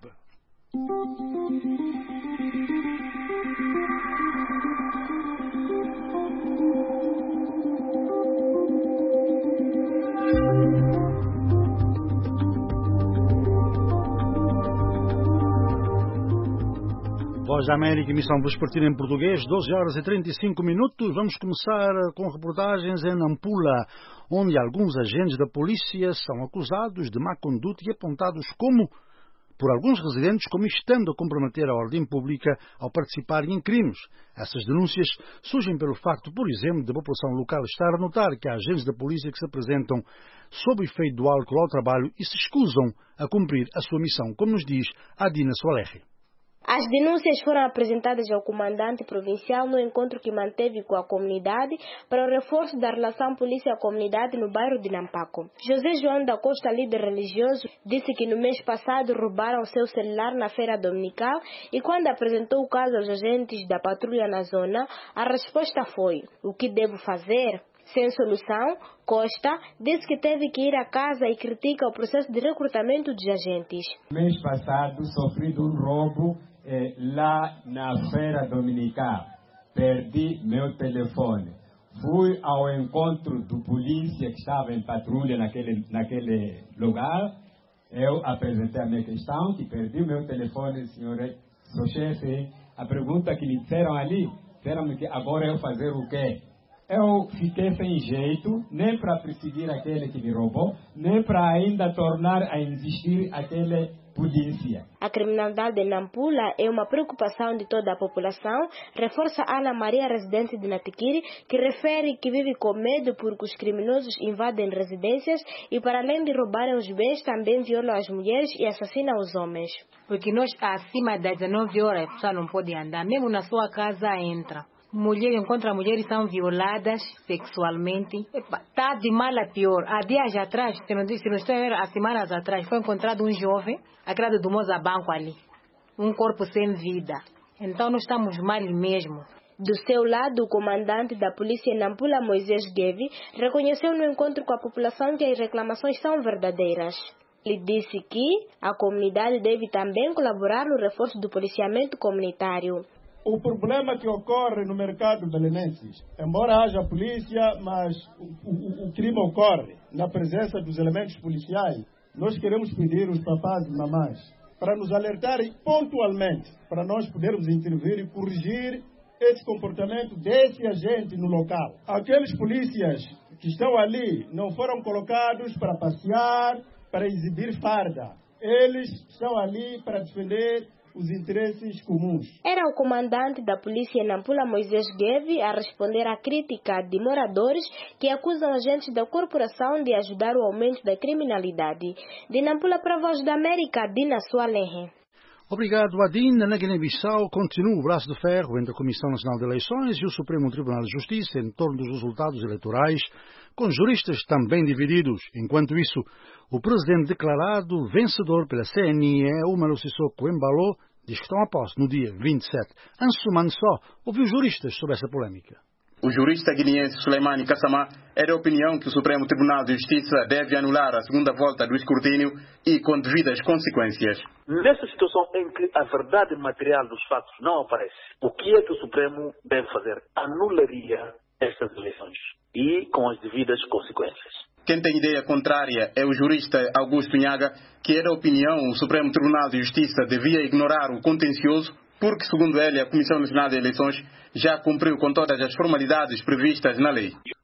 Voz da América, emissão vespertina em português, doze horas e trinta e cinco minutos. Vamos começar com reportagens em Nampula, onde alguns agentes da polícia são acusados de má conduta e apontados como, por alguns residentes, como estando a comprometer a ordem pública ao participarem em crimes. Essas denúncias surgem pelo facto, por exemplo, da população local estar a notar que há agentes da polícia que se apresentam sob o efeito do álcool ao trabalho e se escusam a cumprir a sua missão, como nos diz Adina Soalerri. As denúncias foram apresentadas ao comandante provincial no encontro que manteve com a comunidade para o reforço da relação polícia-comunidade no bairro de Nampaco. José João da Costa, líder religioso, disse que no mês passado roubaram seu celular na feira dominical e quando apresentou o caso aos agentes da patrulha na zona, a resposta foi: o que devo fazer? Sem solução, Costa disse que teve que ir à casa e critica o processo de recrutamento dos agentes. Mês passado sofri um roubo eh, lá na feira dominical. Perdi meu telefone. Fui ao encontro do polícia que estava em patrulha naquele, naquele lugar. Eu apresentei a minha questão, que perdi meu telefone, senhor, seu chefe. A pergunta que me disseram ali, disseram que agora eu fazer o quê? Eu fiquei sem jeito, nem para perseguir aquele que me roubou, nem para ainda tornar a existir aquele polícia. A criminalidade em Nampula é uma preocupação de toda a população, reforça Ana Maria, residente de Natiquiri, que refere que vive com medo porque os criminosos invadem residências e, para além de roubarem os bens, também violam as mulheres e assassinam os homens. Porque nós, acima das dezenove horas, a pessoa não pode andar, mesmo na sua casa entra. Mulher encontra mulheres são violadas sexualmente. Está de mal a pior. Há dias atrás, se não, se não estou a ver, há semanas atrás, foi encontrado um jovem, aquele do Mozabanco ali. Um corpo sem vida. Então nós estamos mal mesmo. Do seu lado, o comandante da polícia em Nampula, Moisés Guevi, reconheceu no encontro com a população que as reclamações são verdadeiras. Ele disse que a comunidade deve também colaborar no reforço do policiamento comunitário. O problema que ocorre no mercado belenenses, embora haja polícia, mas o, o, o crime ocorre na presença dos elementos policiais. Nós queremos pedir aos papás e mamães para nos alertarem pontualmente, para nós podermos intervir e corrigir esse comportamento desse agente no local. Aqueles polícias que estão ali não foram colocados para passear, para exibir farda. Eles estão ali para defender os interesses comuns. Era o comandante da polícia em Nampula, Moisés Guevi, a responder à crítica de moradores que acusam agentes da corporação de ajudar o aumento da criminalidade. De Nampula para a Voz da América, Dina Soalerri. Obrigado, Adina. Na Guiné-Bissau continua o braço de ferro entre a Comissão Nacional de Eleições e o Supremo Tribunal de Justiça em torno dos resultados eleitorais, com juristas também divididos. Enquanto isso, o presidente declarado vencedor pela C N I E, Umaro Sissoko Embalo, diz que estão a posse no dia vinte e sete. Ansuman Só ouviu juristas sobre essa polémica. O jurista guineense Suleimani Kassamá é da opinião que o Supremo Tribunal de Justiça deve anular a segunda volta do escrutínio e com devidas consequências. Nessa situação em que a verdade material dos fatos não aparece, o que é que o Supremo deve fazer? Anularia estas eleições e com as devidas consequências. Quem tem ideia contrária é o jurista Augusto Nhaga, que é da opinião o Supremo Tribunal de Justiça devia ignorar o contencioso, porque, segundo ele, a Comissão Nacional de Eleições já cumpriu com todas as formalidades previstas na lei.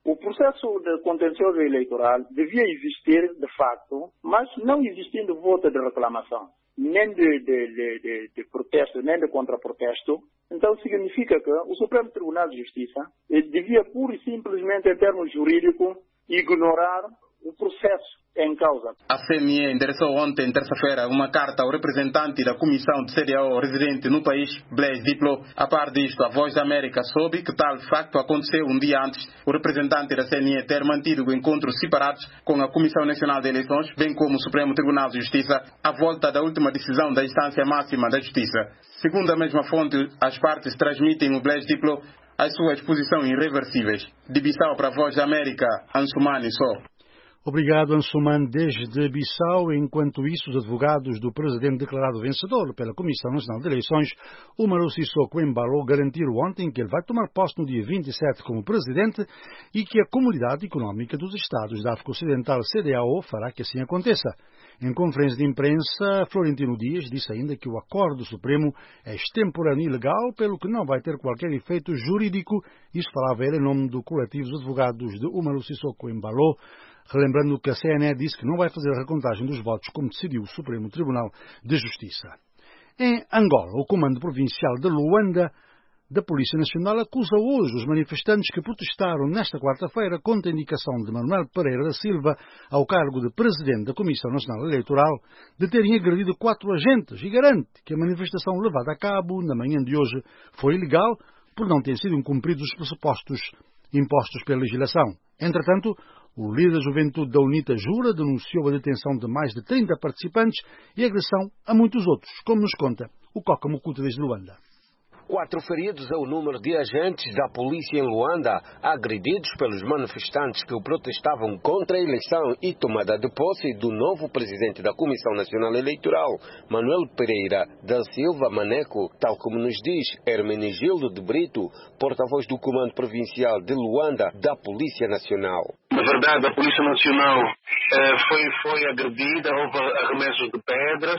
O processo de contencioso eleitoral devia existir, de facto, mas não existindo voto de reclamação, nem de, de, de, de, de protesto, nem de contraprotesto. Então significa que o Supremo Tribunal de Justiça devia pura e simplesmente, em termos jurídicos, ignorar o processo em causa. A C N E endereçou ontem, terça-feira, uma carta ao representante da Comissão de C D A O residente no país, Blaise Diplô. A par disto, a Voz da América soube que tal facto aconteceu um dia antes o representante da C N E ter mantido encontros separados com a Comissão Nacional de Eleições, bem como o Supremo Tribunal de Justiça, à volta da última decisão da instância máxima da Justiça. Segundo a mesma fonte, as partes transmitem o Blaise Diplô as suas posições irreversíveis. De Bissau para a Voz da América, Ansumani Só. Obrigado, Ansuman, desde Bissau. Enquanto isso, os advogados do presidente declarado vencedor pela Comissão Nacional de Eleições, Umaru Sissoko Embalo, garantiram ontem que ele vai tomar posse no dia vinte e sete como presidente e que a Comunidade Económica dos Estados da África Ocidental, C D A O, fará que assim aconteça. Em conferência de imprensa, Florentino Dias disse ainda que o acordo do Supremo é extemporâneo e ilegal, pelo que não vai ter qualquer efeito jurídico. Isso falava ele em nome do coletivo dos advogados de Umaru Sissoko Embalo, relembrando que a C N E disse que não vai fazer a recontagem dos votos como decidiu o Supremo Tribunal de Justiça. Em Angola, o Comando Provincial de Luanda da Polícia Nacional acusa hoje os manifestantes que protestaram nesta quarta-feira contra a indicação de Manuel Pereira da Silva ao cargo de Presidente da Comissão Nacional Eleitoral de terem agredido quatro agentes e garante que a manifestação levada a cabo na manhã de hoje foi ilegal por não ter sido cumpridos os pressupostos impostos pela legislação. Entretanto, o líder da juventude da UNITA Jura denunciou a detenção de mais de trinta participantes e agressão a muitos outros, como nos conta o Coca Mucuta desde Luanda. Quatro feridos é o número de agentes da polícia em Luanda agredidos pelos manifestantes que protestavam contra a eleição e tomada de posse do novo presidente da Comissão Nacional Eleitoral, Manuel Pereira da Silva Maneco, tal como nos diz Hermenegildo de Brito, porta-voz do Comando Provincial de Luanda da Polícia Nacional. Na verdade, a Polícia Nacional eh, foi, foi agredida, houve arremessos de pedras,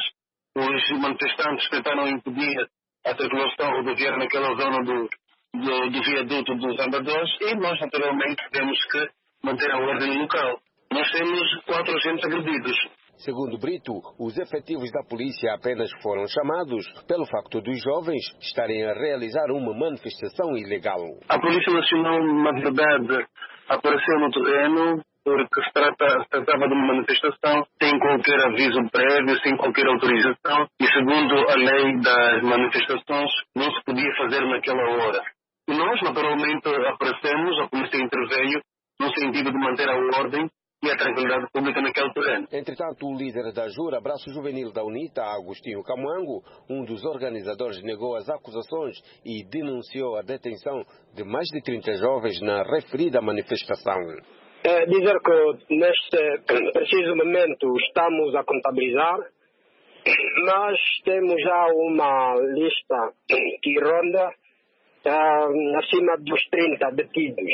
os manifestantes tentaram impedir a circulação rodoviária naquela zona do, do, do viaduto dos andadores e nós, naturalmente, temos que manter a ordem no local. Nós temos quatro agentes agredidos. Segundo Brito, os efetivos da polícia apenas foram chamados pelo facto dos jovens estarem a realizar uma manifestação ilegal. A Polícia Nacional, na verdade, apareceu no terreno porque se, trata, se tratava de uma manifestação sem qualquer aviso prévio, sem qualquer autorização, e segundo a lei das manifestações, não se podia fazer naquela hora. E nós, naturalmente, aparecemos, a polícia interveio, no sentido de manter a ordem e a tranquilidade pública naquele terreno. Entretanto, o líder da Jura, braço juvenil da UNITA, Agostinho Camuango, um dos organizadores, negou as acusações e denunciou a detenção de mais de trinta jovens na referida manifestação. É dizer que neste preciso momento estamos a contabilizar, mas temos já uma lista que ronda uh, acima dos trinta detidos.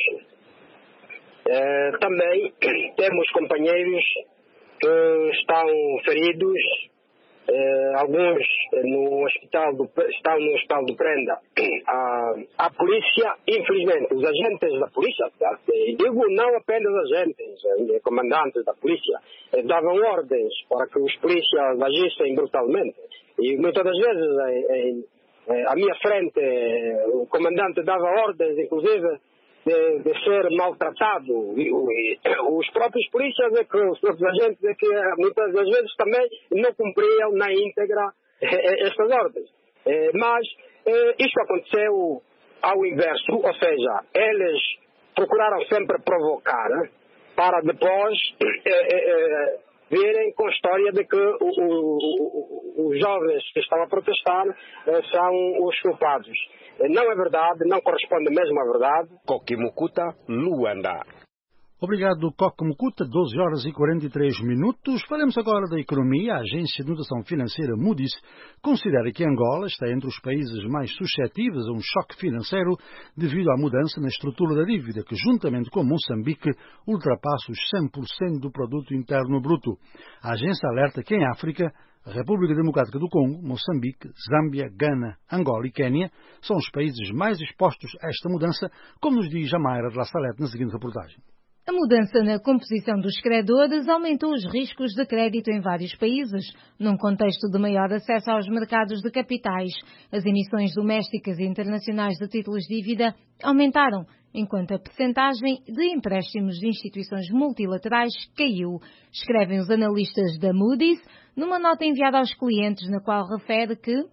Uh, também temos companheiros que estão feridos, uh, alguns no hospital do, estão no hospital do Prenda. Uh, a polícia, infelizmente, os agentes da polícia, digo não apenas agentes, uh, comandantes da polícia, uh, davam ordens para que os polícias agissem brutalmente. E muitas das vezes, em, em, à minha frente, uh, o comandante dava ordens, inclusive, De, de ser maltratado. E, e, os próprios polícias, é que, os próprios agentes, é que muitas das vezes também não cumpriam na íntegra eh, estas ordens. Eh, mas eh, isto aconteceu ao inverso, ou seja, eles procuraram sempre provocar para depois eh, eh, virem com a história de que o, o, o, os jovens que estavam a protestar eh, são os culpados. Não é verdade, não corresponde mesmo à verdade. Coquimucuta, Luanda. Obrigado, Coco Mucuta, doze horas e quarenta e três minutos. Falamos agora da economia. A agência de notação financeira Moody's considera que Angola está entre os países mais suscetíveis a um choque financeiro devido à mudança na estrutura da dívida, que juntamente com Moçambique ultrapassa os cem por cento do produto interno bruto. A agência alerta que em África, a República Democrática do Congo, Moçambique, Zâmbia, Gana, Angola e Quênia são os países mais expostos a esta mudança, como nos diz Jamaira de La Salete na seguinte reportagem. A mudança na composição dos credores aumentou os riscos de crédito em vários países, num contexto de maior acesso aos mercados de capitais. As emissões domésticas e internacionais de títulos de dívida aumentaram, enquanto a percentagem de empréstimos de instituições multilaterais caiu, escrevem os analistas da Moody's, numa nota enviada aos clientes na qual refere que,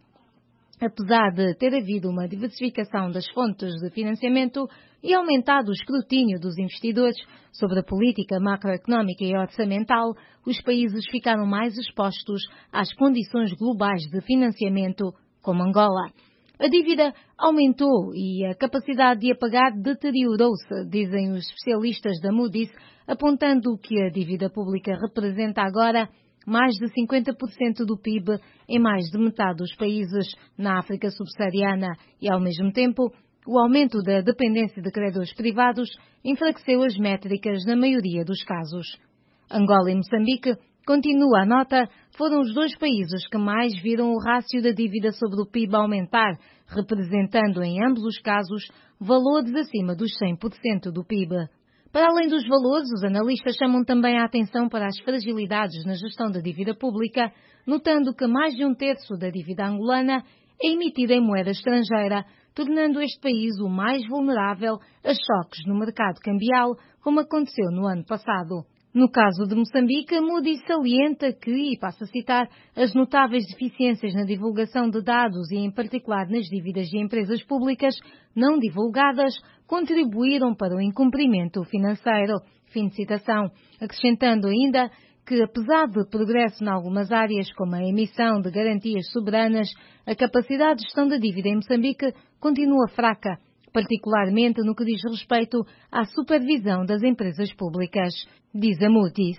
apesar de ter havido uma diversificação das fontes de financiamento e aumentado o escrutínio dos investidores sobre a política macroeconómica e orçamental, os países ficaram mais expostos às condições globais de financiamento, como Angola. A dívida aumentou e a capacidade de a pagar deteriorou-se, dizem os especialistas da Moody's, apontando que a dívida pública representa agora mais de cinquenta por cento do P I B em mais de metade dos países na África subsaariana e, ao mesmo tempo, o aumento da dependência de credores privados enfraqueceu as métricas na maioria dos casos. Angola e Moçambique, continua a nota, foram os dois países que mais viram o rácio da dívida sobre o P I B aumentar, representando em ambos os casos valores acima dos cem por cento do P I B. Para além dos valores, os analistas chamam também a atenção para as fragilidades na gestão da dívida pública, notando que mais de um terço da dívida angolana é emitida em moeda estrangeira, tornando este país o mais vulnerável a choques no mercado cambial, como aconteceu no ano passado. No caso de Moçambique, a Moody's salienta que, e passo a citar, as notáveis deficiências na divulgação de dados e, em particular, nas dívidas de empresas públicas não divulgadas, contribuíram para o incumprimento financeiro. Fim de citação. Acrescentando ainda que, apesar de progresso em algumas áreas, como a emissão de garantias soberanas, a capacidade de gestão da dívida em Moçambique continua fraca, particularmente no que diz respeito à supervisão das empresas públicas, diz a Moody's.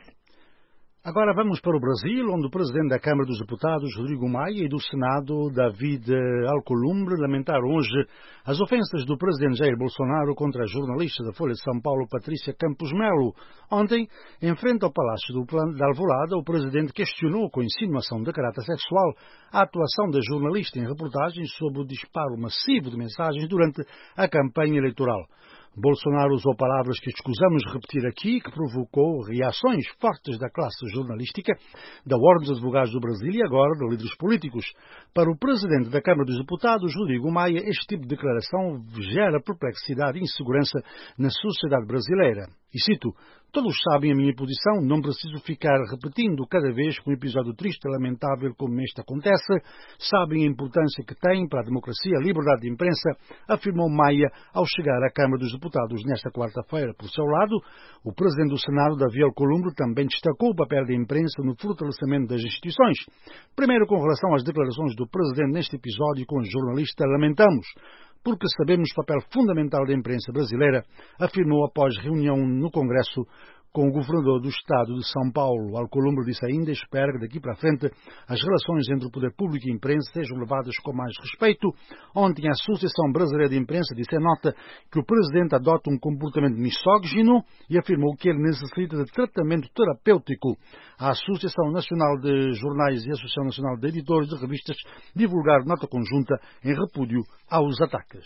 Agora vamos para o Brasil, onde o Presidente da Câmara dos Deputados, Rodrigo Maia, e do Senado, David Alcolumbre, lamentaram hoje as ofensas do Presidente Jair Bolsonaro contra a jornalista da Folha de São Paulo, Patrícia Campos Melo. Ontem, em frente ao Palácio do Plano de Alvorada, o Presidente questionou com insinuação de caráter sexual a atuação da jornalista em reportagens sobre o disparo massivo de mensagens durante a campanha eleitoral. Bolsonaro usou palavras que escusamos repetir aqui, que provocou reações fortes da classe jornalística, da Ordem dos Advogados do Brasil e agora de líderes políticos. Para o Presidente da Câmara dos Deputados, Rodrigo Maia, este tipo de declaração gera perplexidade e insegurança na sociedade brasileira. E cito, todos sabem a minha posição, não preciso ficar repetindo cada vez que um episódio triste e lamentável como este acontece. Sabem a importância que tem para a democracia a liberdade de imprensa, afirmou Maia ao chegar à Câmara dos Deputados nesta quarta-feira. Por seu lado, o Presidente do Senado, David Alcolumbre, também destacou o papel da imprensa no fortalecimento das instituições. Primeiro, com relação às declarações do Presidente neste episódio com o jornalista, lamentamos, porque sabemos o papel fundamental da imprensa brasileira, afirmou após reunião no Congresso com o governador do Estado de São Paulo. Alcolumbre disse ainda, espera que daqui para a frente as relações entre o poder público e a imprensa sejam levadas com mais respeito. Ontem a Associação Brasileira de Imprensa disse em nota que o Presidente adota um comportamento misógino e afirmou que ele necessita de tratamento terapêutico. A Associação Nacional de Jornais e a Associação Nacional de Editores de Revistas divulgaram nota conjunta em repúdio aos ataques.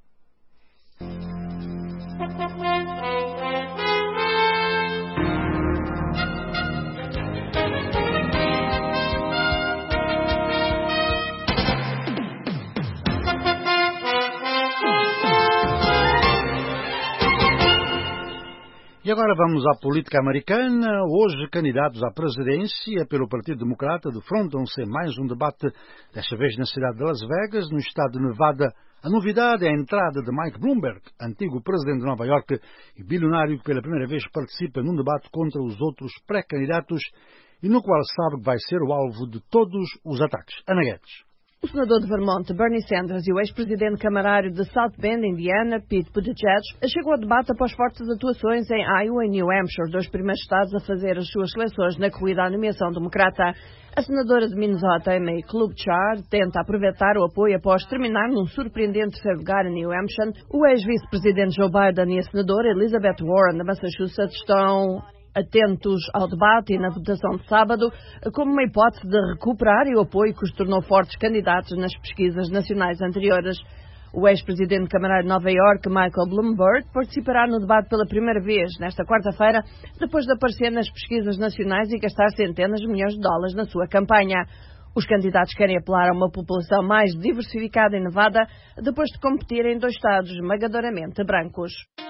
E agora vamos à política americana. Hoje, candidatos à presidência pelo Partido Democrata defrontam-se em mais um debate, desta vez na cidade de Las Vegas, no estado de Nevada. A novidade é a entrada de Mike Bloomberg, antigo presidente de Nova Iorque e bilionário que pela primeira vez participa num debate contra os outros pré-candidatos e no qual sabe que vai ser o alvo de todos os ataques. Ana Guedes. O senador de Vermont, Bernie Sanders, e o ex-presidente camarário de South Bend, Indiana, Pete Buttigieg, chegou ao debate após fortes atuações em Iowa e New Hampshire, dois primeiros estados a fazer as suas seleções na corrida à nomeação democrata. A senadora de Minnesota, Amy Klobuchar, tenta aproveitar o apoio após terminar num surpreendente terceiro lugar em New Hampshire. O ex-vice-presidente Joe Biden e a senadora Elizabeth Warren, da Massachusetts, estão atentos ao debate e na votação de sábado, como uma hipótese de recuperar o apoio que os tornou fortes candidatos nas pesquisas nacionais anteriores. O ex-presidente camarário de Nova Iorque, Michael Bloomberg, participará no debate pela primeira vez nesta quarta-feira, depois de aparecer nas pesquisas nacionais e gastar centenas de milhões de dólares na sua campanha. Os candidatos querem apelar a uma população mais diversificada em Nevada, depois de competir em dois estados esmagadoramente brancos.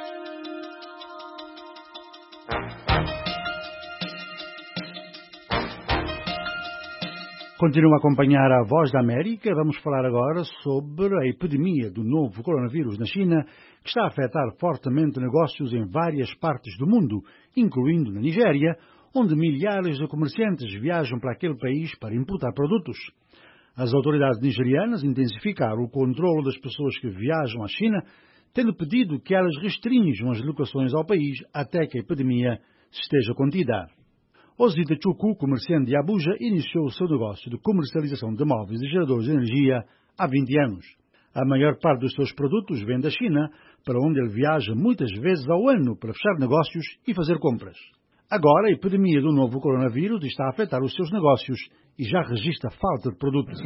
Continua a acompanhar a Voz da América. Vamos falar agora sobre a epidemia do novo coronavírus na China, que está a afetar fortemente negócios em várias partes do mundo, incluindo na Nigéria, onde milhares de comerciantes viajam para aquele país para importar produtos. As autoridades nigerianas intensificaram o controle das pessoas que viajam à China, tendo pedido que elas restringam as locações ao país até que a epidemia esteja contida. Osita Chuku, comerciante de Abuja, iniciou o seu negócio de comercialização de móveis e geradores de energia há vinte anos. A maior parte dos seus produtos vem da China, para onde ele viaja muitas vezes ao ano para fechar negócios e fazer compras. Agora, a epidemia do novo coronavírus está a afetar os seus negócios e já registra falta de produtos.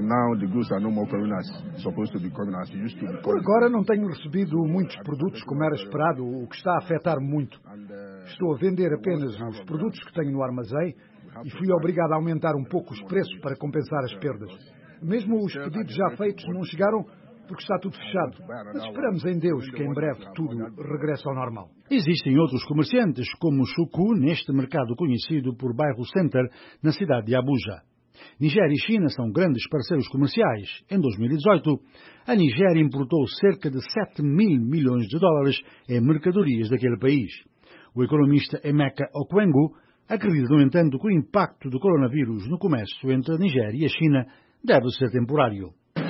Por agora não tenho recebido muitos produtos como era esperado, o que está a afetar muito. Estou a vender apenas os produtos que tenho no armazém e fui obrigado a aumentar um pouco os preços para compensar as perdas. Mesmo os pedidos já feitos não chegaram porque está tudo fechado. Mas esperamos em Deus que em breve tudo regresse ao normal. Existem outros comerciantes, como Chuku, neste mercado conhecido por bairro Center, na cidade de Abuja. Nigéria e China são grandes parceiros comerciais. Em dois mil e dezoito, a Nigéria importou cerca de sete mil milhões de dólares em mercadorias daquele país. O economista Emeka Okwengu acredita, no entanto, que o impacto do coronavírus no comércio entre a Nigéria e a China deve ser temporário.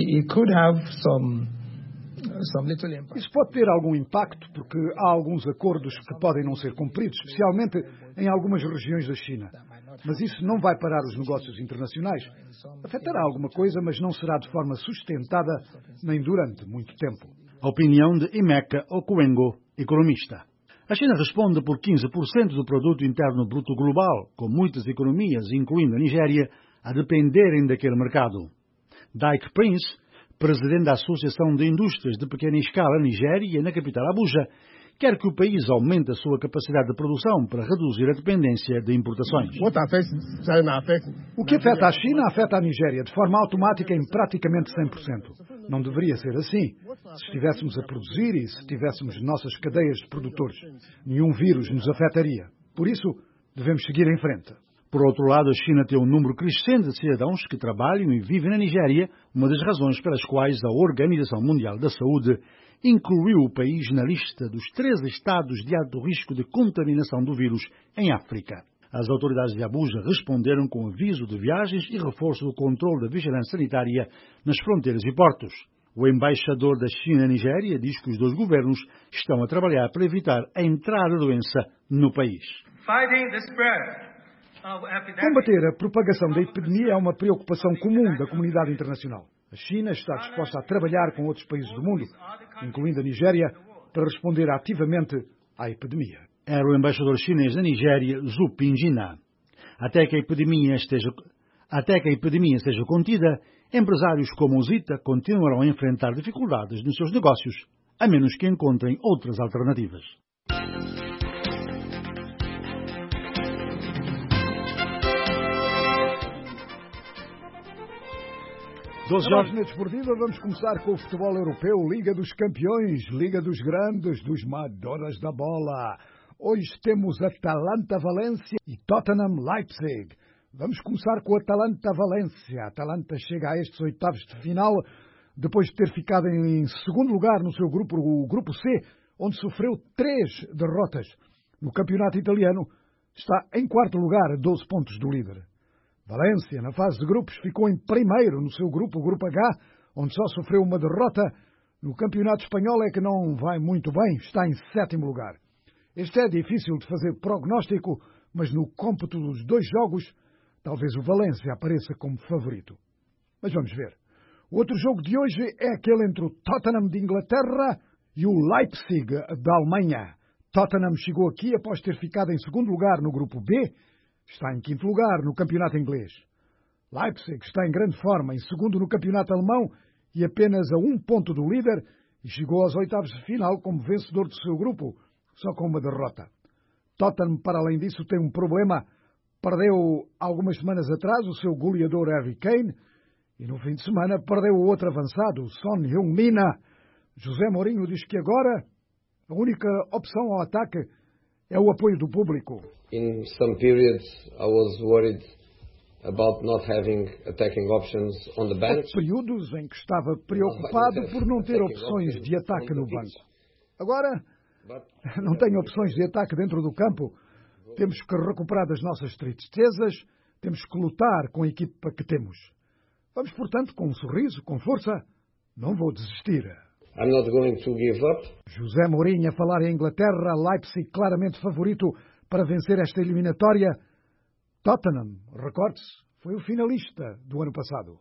Isso pode ter algum impacto porque há alguns acordos que podem não ser cumpridos, especialmente em algumas regiões da China. Mas isso não vai parar os negócios internacionais. Afetará alguma coisa, mas não será de forma sustentada nem durante muito tempo. A opinião de Emeka Okwengu, economista. A China responde por quinze por cento do produto interno bruto global, com muitas economias, incluindo a Nigéria, a dependerem daquele mercado. Dyke Prince, presidente da Associação de Indústrias de Pequena Escala Nigéria, na capital Abuja, quer que o país aumente a sua capacidade de produção para reduzir a dependência de importações. O que afeta a China afeta a Nigéria de forma automática em praticamente cem por cento. Não deveria ser assim. Se estivéssemos a produzir e se tivéssemos nossas cadeias de produtores, nenhum vírus nos afetaria. Por isso, devemos seguir em frente. Por outro lado, a China tem um número crescente de cidadãos que trabalham e vivem na Nigéria, uma das razões pelas quais a Organização Mundial da Saúde incluiu o país na lista dos treze estados de alto risco de contaminação do vírus em África. As autoridades de Abuja responderam com aviso de viagens e reforço do controle da vigilância sanitária nas fronteiras e portos. O embaixador da China na Nigéria diz que os dois governos estão a trabalhar para evitar a entrada da doença no país. Combater a propagação da epidemia é uma preocupação comum da comunidade internacional. A China está disposta a trabalhar com outros países do mundo, incluindo a Nigéria, para responder ativamente à epidemia. Era o embaixador chinês na Nigéria, Zhu Pingjina. Até que a epidemia esteja, até que a epidemia seja contida, empresários como o Zita continuarão a enfrentar dificuldades nos seus negócios, a menos que encontrem outras alternativas. Na página desportiva vamos começar com o futebol europeu, Liga dos Campeões, Liga dos Grandes, dos Madonas da Bola. Hoje temos Atalanta Valência e Tottenham Leipzig. Vamos começar com Atalanta Valência. A Atalanta chega a estes oitavos de final depois de ter ficado em segundo lugar no seu grupo, o grupo C, onde sofreu três derrotas. No campeonato italiano está em quarto lugar, a doze pontos do líder. Valência, na fase de grupos, ficou em primeiro no seu grupo, o Grupo H, onde só sofreu uma derrota. No campeonato espanhol é que não vai muito bem, está em sétimo lugar. Este é difícil de fazer prognóstico, mas no cômputo dos dois jogos, talvez o Valência apareça como favorito. Mas vamos ver. O outro jogo de hoje é aquele entre o Tottenham de Inglaterra e o Leipzig da Alemanha. Tottenham chegou aqui após ter ficado em segundo lugar no grupo B, está em quinto lugar no campeonato inglês. Leipzig está em grande forma, em segundo no campeonato alemão e apenas a um ponto do líder, e chegou aos oitavos de final como vencedor do seu grupo, só com uma derrota. Tottenham, para além disso, tem um problema. Perdeu algumas semanas atrás o seu goleador Harry Kane e no fim de semana perdeu o outro avançado, Son Heung-min. José Mourinho diz que agora a única opção ao ataque é o apoio do público. In some periods I was worried about not having attacking options on the bench. Há períodos em que estava preocupado por não ter opções de ataque no banco. Agora não tenho opções de ataque dentro do campo. Temos que recuperar das nossas tristezas, temos que lutar com a equipa que temos. Vamos, portanto, com um sorriso, com força, não vou desistir. I'm not going to give up. José Mourinho a falar em Inglaterra, Leipzig claramente favorito para vencer esta eliminatória. Tottenham, recorde-se, foi o finalista do ano passado.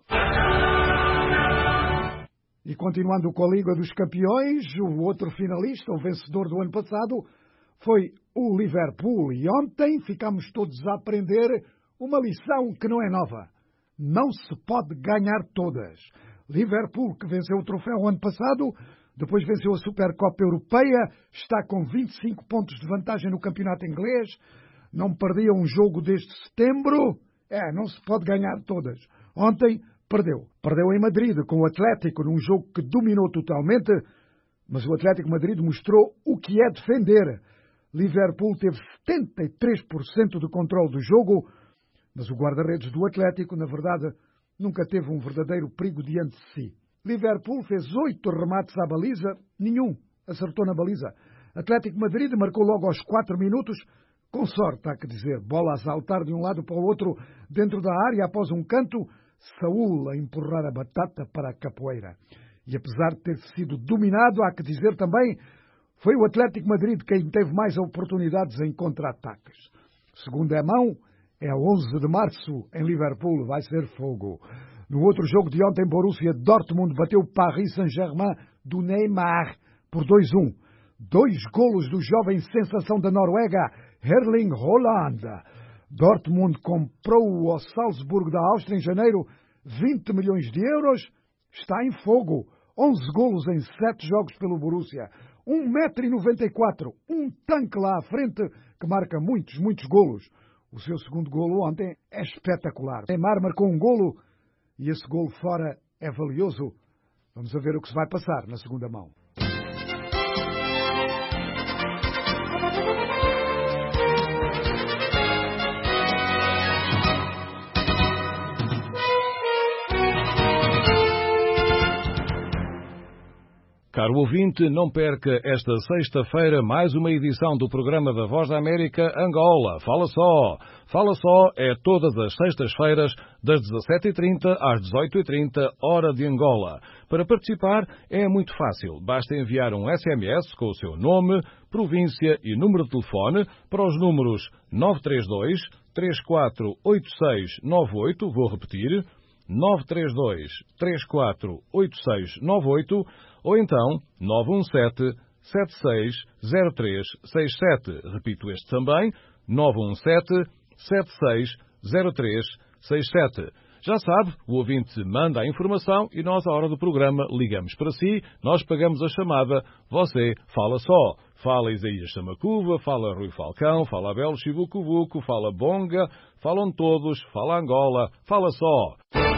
E continuando com a Liga dos Campeões, o outro finalista, o vencedor do ano passado, foi o Liverpool. E ontem ficámos todos a aprender uma lição que não é nova. Não se pode ganhar todas. Liverpool, que venceu o troféu ano passado, depois venceu a Supercopa Europeia, está com vinte e cinco pontos de vantagem no campeonato inglês, não perdia um jogo desde setembro. É, não se pode ganhar todas. Ontem perdeu. Perdeu em Madrid com o Atlético, num jogo que dominou totalmente, mas o Atlético Madrid mostrou o que é defender. Liverpool teve setenta e três por cento de controle do jogo, mas o guarda-redes do Atlético, na verdade, nunca teve um verdadeiro perigo diante de si. Liverpool fez oito remates à baliza, nenhum acertou na baliza. Atlético Madrid marcou logo aos quatro minutos, com sorte, há que dizer, bola a saltar de um lado para o outro dentro da área após um canto, Saúl a empurrar a batata para a capoeira. E apesar de ter sido dominado, há que dizer também, foi o Atlético Madrid quem teve mais oportunidades em contra-ataques. Segundo é mão, é a onze de março, em Liverpool, vai ser fogo. No outro jogo de ontem, Borussia Dortmund bateu Paris Saint-Germain do Neymar por dois a um. Dois golos do jovem sensação da Noruega, Erling Haaland. Dortmund comprou ao Salzburgo da Áustria em janeiro vinte milhões de euros. Está em fogo. onze golos em sete jogos pelo Borussia. um metro e noventa e quatro. Um tanque lá à frente que marca muitos, muitos golos. O seu segundo golo ontem é espetacular. Neymar marcou um golo e esse golo fora é valioso. Vamos a ver o que se vai passar na segunda mão. Caro ouvinte, não perca esta sexta-feira mais uma edição do programa da Voz da América Angola. Fala só! Fala só é todas as sextas-feiras, das dezassete e trinta às dezoito e trinta, hora de Angola. Para participar é muito fácil. Basta enviar um S M S com o seu nome, província e número de telefone para os números nove três dois, três quatro oito seis nove oito, vou repetir, nove três dois, três quatro oito seis nove oito, ou então nove um sete, sete seis zero três seis sete. Repito este também, nove um sete, sete seis zero três seis sete. Já sabe, o ouvinte manda a informação e nós, à hora do programa, ligamos para si, nós pagamos a chamada, você fala só. Fala Isaías Samacuva, fala Rui Falcão, fala Abel Chivucuvuco, fala Bonga, falam todos, fala Angola, fala só.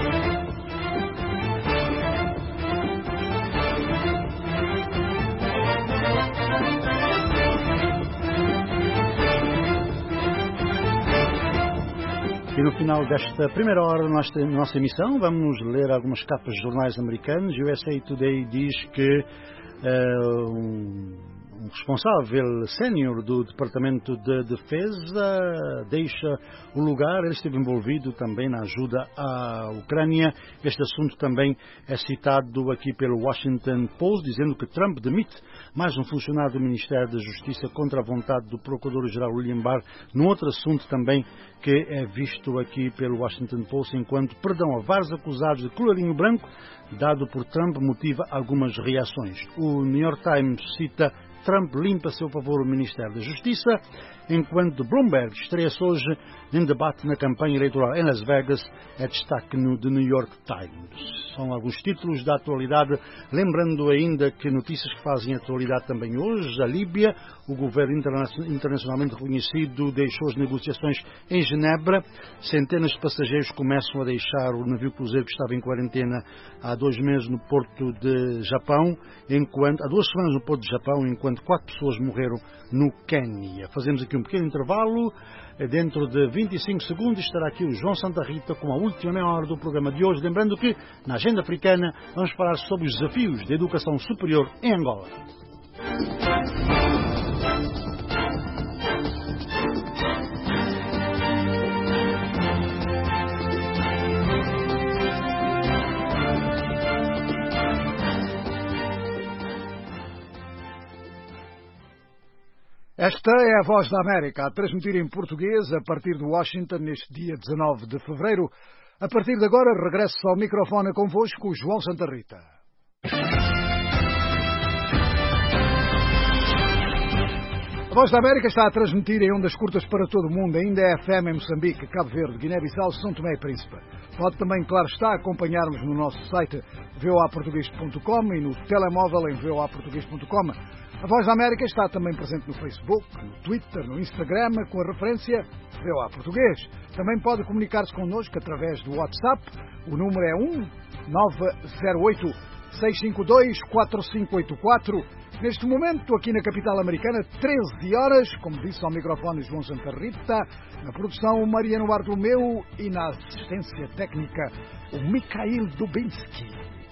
E no final desta primeira hora da nossa, nossa emissão, vamos ler algumas capas de jornais americanos. U S A Today diz que uh, um, um responsável sénior do Departamento de Defesa deixa o lugar. Ele esteve envolvido também na ajuda à Ucrânia. Este assunto também é citado aqui pelo Washington Post, dizendo que Trump demite mais um funcionário do Ministério da Justiça contra a vontade do Procurador-Geral William Barr, num outro assunto também que é visto aqui pelo Washington Post, enquanto perdão a vários acusados de colarinho branco dado por Trump motiva algumas reações. O New York Times cita: Trump limpa a seu favor o Ministério da Justiça, enquanto Bloomberg estreia-se hoje em debate na campanha eleitoral em Las Vegas, é destaque no The New York Times. São alguns títulos da atualidade, lembrando ainda que notícias que fazem atualidade também hoje: a Líbia, o governo internacionalmente reconhecido, deixou as negociações em Genebra, centenas de passageiros começam a deixar o navio cruzeiro que estava em quarentena há dois meses no Porto de Japão, enquanto, há duas semanas no Porto de Japão, enquanto quatro pessoas morreram no Quênia. Fazemos aqui um pequeno intervalo. Dentro de vinte e cinco segundos estará aqui o João Santa Rita com a última meia hora do programa de hoje. Lembrando que, na agenda africana, vamos falar sobre os desafios da educação superior em Angola. Esta é a Voz da América, a transmitir em português a partir de Washington neste dia dezanove de fevereiro. A partir de agora, regresso ao microfone convosco, João Santa Rita. A Voz da América está a transmitir em ondas curtas para todo o mundo. Ainda é F M em Moçambique, Cabo Verde, Guiné-Bissau, São Tomé e Príncipe. Pode também, claro está, acompanhar-nos no nosso site v o a português ponto com e no telemóvel em v o a português ponto com. A Voz da América está também presente no Facebook, no Twitter, no Instagram, com a referência V O A Português. Também pode comunicar-se connosco através do WhatsApp. O número é um nove zero oito, seis cinco dois, quatro cinco oito quatro. Neste momento, aqui na capital americana, treze horas, como disse ao microfone João Santa Rita, na produção Mariano Bartolomeu e na assistência técnica o Mikhail Dubinsky.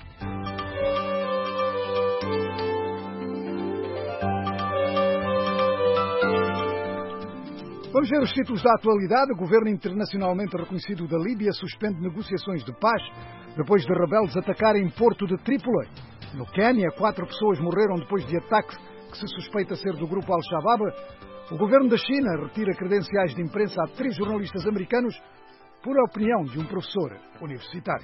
Vamos ver os títulos da atualidade. O governo internacionalmente reconhecido da Líbia suspende negociações de paz depois de rebeldes atacarem Porto de Trípoli. No Quênia, quatro pessoas morreram depois de ataque que se suspeita ser do grupo Al-Shabaab. O governo da China retira credenciais de imprensa a três jornalistas americanos por opinião de um professor universitário.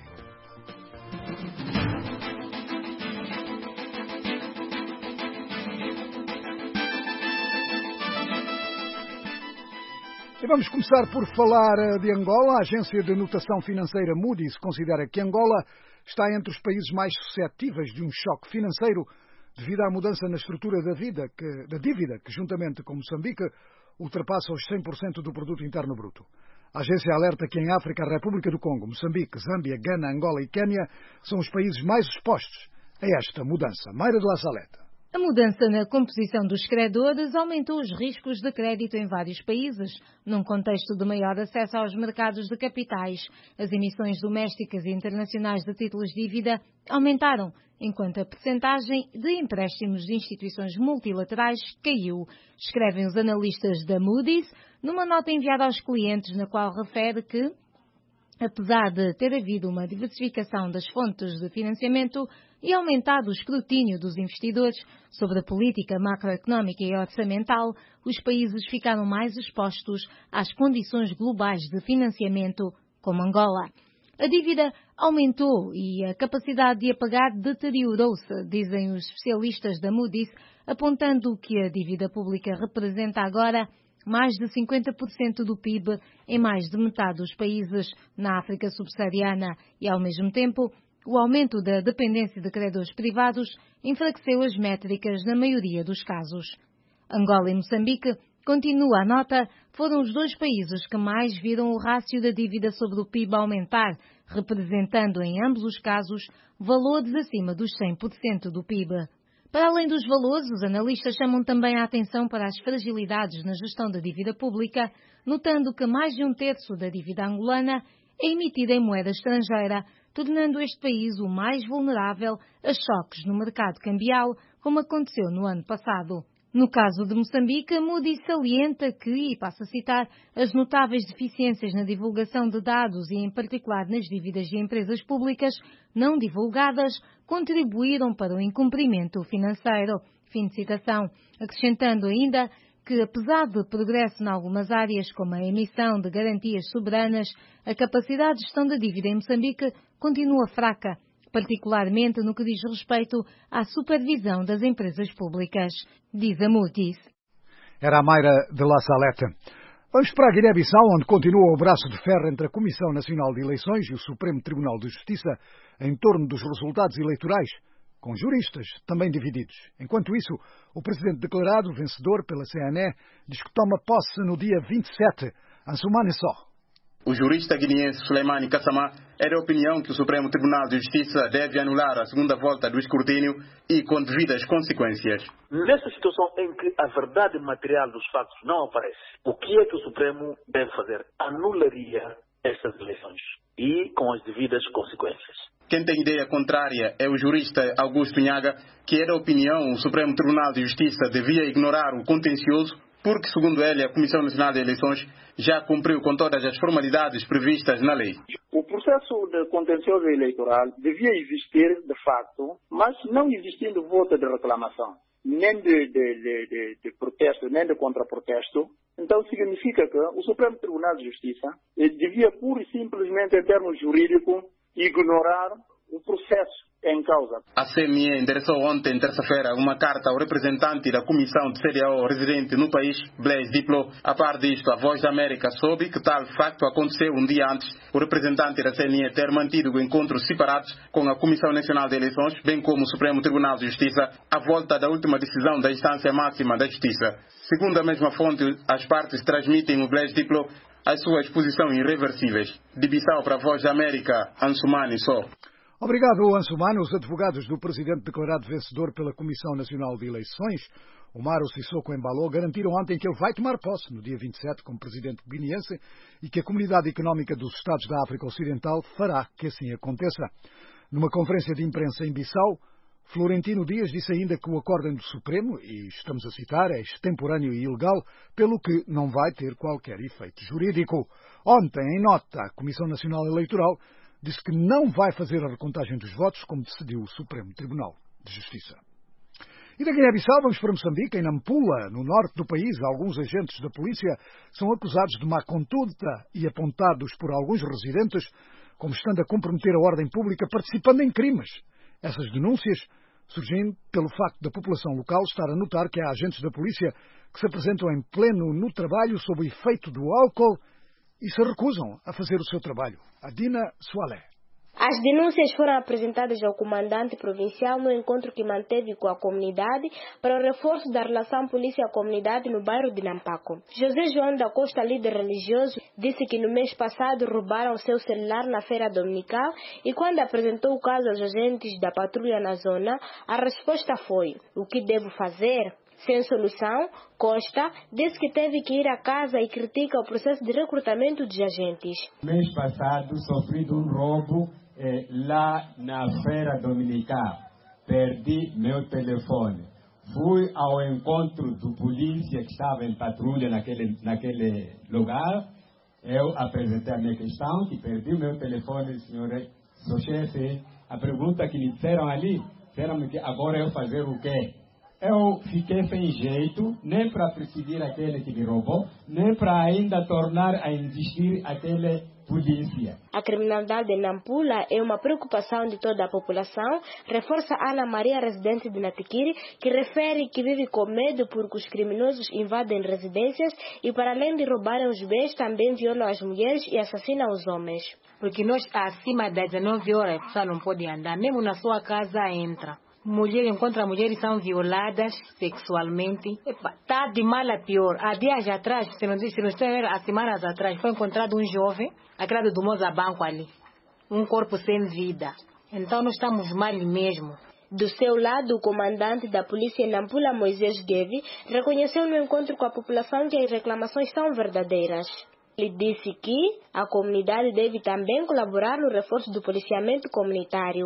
E vamos começar por falar de Angola. A agência de notação financeira Moody's considera que Angola está entre os países mais suscetíveis de um choque financeiro devido à mudança na estrutura da, vida que, da dívida, que juntamente com Moçambique ultrapassa os cem por cento do produto interno bruto. A agência alerta que em África, a República do Congo, Moçambique, Zâmbia, Gana, Angola e Quênia são os países mais expostos a esta mudança. Mayra de La Saleta. A mudança na composição dos credores aumentou os riscos de crédito em vários países. Num contexto de maior acesso aos mercados de capitais, as emissões domésticas e internacionais de títulos de dívida aumentaram, enquanto a percentagem de empréstimos de instituições multilaterais caiu, escrevem os analistas da Moody's, numa nota enviada aos clientes na qual refere que, apesar de ter havido uma diversificação das fontes de financiamento e aumentado o escrutínio dos investidores sobre a política macroeconómica e orçamental, os países ficaram mais expostos às condições globais de financiamento, como Angola. A dívida aumentou e a capacidade de a pagar deteriorou-se, dizem os especialistas da Moody's, apontando que a dívida pública representa agora mais de cinquenta por cento do P I B em mais de metade dos países na África subsaariana e, ao mesmo tempo, o aumento da dependência de credores privados enfraqueceu as métricas na maioria dos casos. Angola e Moçambique, continua a nota, foram os dois países que mais viram o rácio da dívida sobre o P I B aumentar, representando em ambos os casos valores acima dos cem por cento do P I B. Para além dos valores, os analistas chamam também a atenção para as fragilidades na gestão da dívida pública, notando que mais de um terço da dívida angolana é emitida em moeda estrangeira, tornando este país o mais vulnerável a choques no mercado cambial, como aconteceu no ano passado. No caso de Moçambique, Moody salienta que, e passo a citar, as notáveis deficiências na divulgação de dados e, em particular, nas dívidas de empresas públicas não divulgadas, contribuíram para o incumprimento financeiro. Fim de citação. Acrescentando ainda que, apesar de progresso em algumas áreas, como a emissão de garantias soberanas, a capacidade de gestão da dívida em Moçambique continua fraca, particularmente no que diz respeito à supervisão das empresas públicas, diz a Moody's. Era a Mayra de La Salette. Vamos para a Guiné-Bissau, onde continua o braço de ferro entre a Comissão Nacional de Eleições e o Supremo Tribunal de Justiça em torno dos resultados eleitorais, com juristas também divididos. Enquanto isso, o presidente declarado vencedor pela C N E diz que toma posse no dia vinte e sete. Ansumane só. O jurista guineense Suleimani Kassamá é da opinião que o Supremo Tribunal de Justiça deve anular a segunda volta do escrutínio e com devidas consequências. Nessa situação em que a verdade material dos fatos não aparece, o que é que o Supremo deve fazer? Anularia estas eleições e com as devidas consequências. Quem tem ideia contrária é o jurista Augusto Nhaga, que é da opinião que o Supremo Tribunal de Justiça devia ignorar o contencioso, porque, segundo ele, a Comissão Nacional de Eleições já cumpriu com todas as formalidades previstas na lei. O processo de contencioso eleitoral devia existir, de facto, mas não existindo voto de reclamação, nem de, de, de, de, de protesto, nem de contraprotesto. Então, significa que o Supremo Tribunal de Justiça devia, pura e simplesmente, em termos jurídicos, ignorar o processo em causa. A C M E endereçou ontem, terça-feira, uma carta ao representante da Comissão de C D A O residente no país, Blaise Diplo. A par disto, a Voz da América soube que tal facto aconteceu um dia antes o representante da C N E ter mantido encontros separados com a Comissão Nacional de Eleições, bem como o Supremo Tribunal de Justiça, à volta da última decisão da instância máxima da Justiça. Segundo a mesma fonte, as partes transmitem o Blaise Diplo as suas posições irreversíveis. De Bissau para a Voz da América, Ansumane só. Obrigado, Ansumane. Os advogados do presidente declarado vencedor pela Comissão Nacional de Eleições, Umaro Sissoko Embalo, garantiram ontem que ele vai tomar posse no dia vinte e sete como presidente guineense e que a Comunidade Económica dos Estados da África Ocidental fará que assim aconteça. Numa conferência de imprensa em Bissau, Florentino Dias disse ainda que o acórdão do Supremo, e estamos a citar, é extemporâneo e ilegal, pelo que não vai ter qualquer efeito jurídico. Ontem, em nota, a Comissão Nacional Eleitoral disse que não vai fazer a recontagem dos votos, como decidiu o Supremo Tribunal de Justiça. E da Guiné-Bissau vamos para Moçambique. Em Nampula, no norte do país, alguns agentes da polícia são acusados de má conduta e apontados por alguns residentes como estando a comprometer a ordem pública participando em crimes. Essas denúncias surgem pelo facto da população local estar a notar que há agentes da polícia que se apresentam em pleno no trabalho sob o efeito do álcool e se recusam a fazer o seu trabalho. Adina Soalé. As denúncias foram apresentadas ao comandante provincial no encontro que manteve com a comunidade para o reforço da relação polícia-comunidade no bairro de Nampaco. José João da Costa, líder religioso, disse que no mês passado roubaram seu celular na feira dominical e quando apresentou o caso aos agentes da patrulha na zona, a resposta foi: o que devo fazer? Sem solução, Costa disse que teve que ir à casa e critica o processo de recrutamento de agentes. Mês passado sofri um roubo eh, lá na feira dominical. Perdi meu telefone. Fui ao encontro do polícia que estava em patrulha naquele, naquele lugar. Eu apresentei a minha questão, que perdi o meu telefone, senhor, seu chefe. A pergunta que me disseram ali, disseram que agora eu fazer o quê? Eu fiquei sem jeito, nem para perseguir aquele que me roubou, nem para ainda tornar a existir aquele polícia. A criminalidade em Nampula é uma preocupação de toda a população, reforça Ana Maria, residente de Natiquiri, que refere que vive com medo porque os criminosos invadem residências e, para além de roubarem os bens, também violam as mulheres e assassinam os homens. Porque nós, acima das dezenove horas, a pessoa não pode andar, mesmo na sua casa entra. Mulher encontra mulheres são violadas sexualmente. Está de mal a pior. Há dias atrás, se não se não estiver, há semanas atrás, foi encontrado um jovem, aquele do Mozabanco ali. Um corpo sem vida. Então nós estamos mal mesmo. Do seu lado, o comandante da polícia em Nampula, Moisés Guevi, reconheceu no encontro com a população que as reclamações são verdadeiras. Ele disse que a comunidade deve também colaborar no reforço do policiamento comunitário.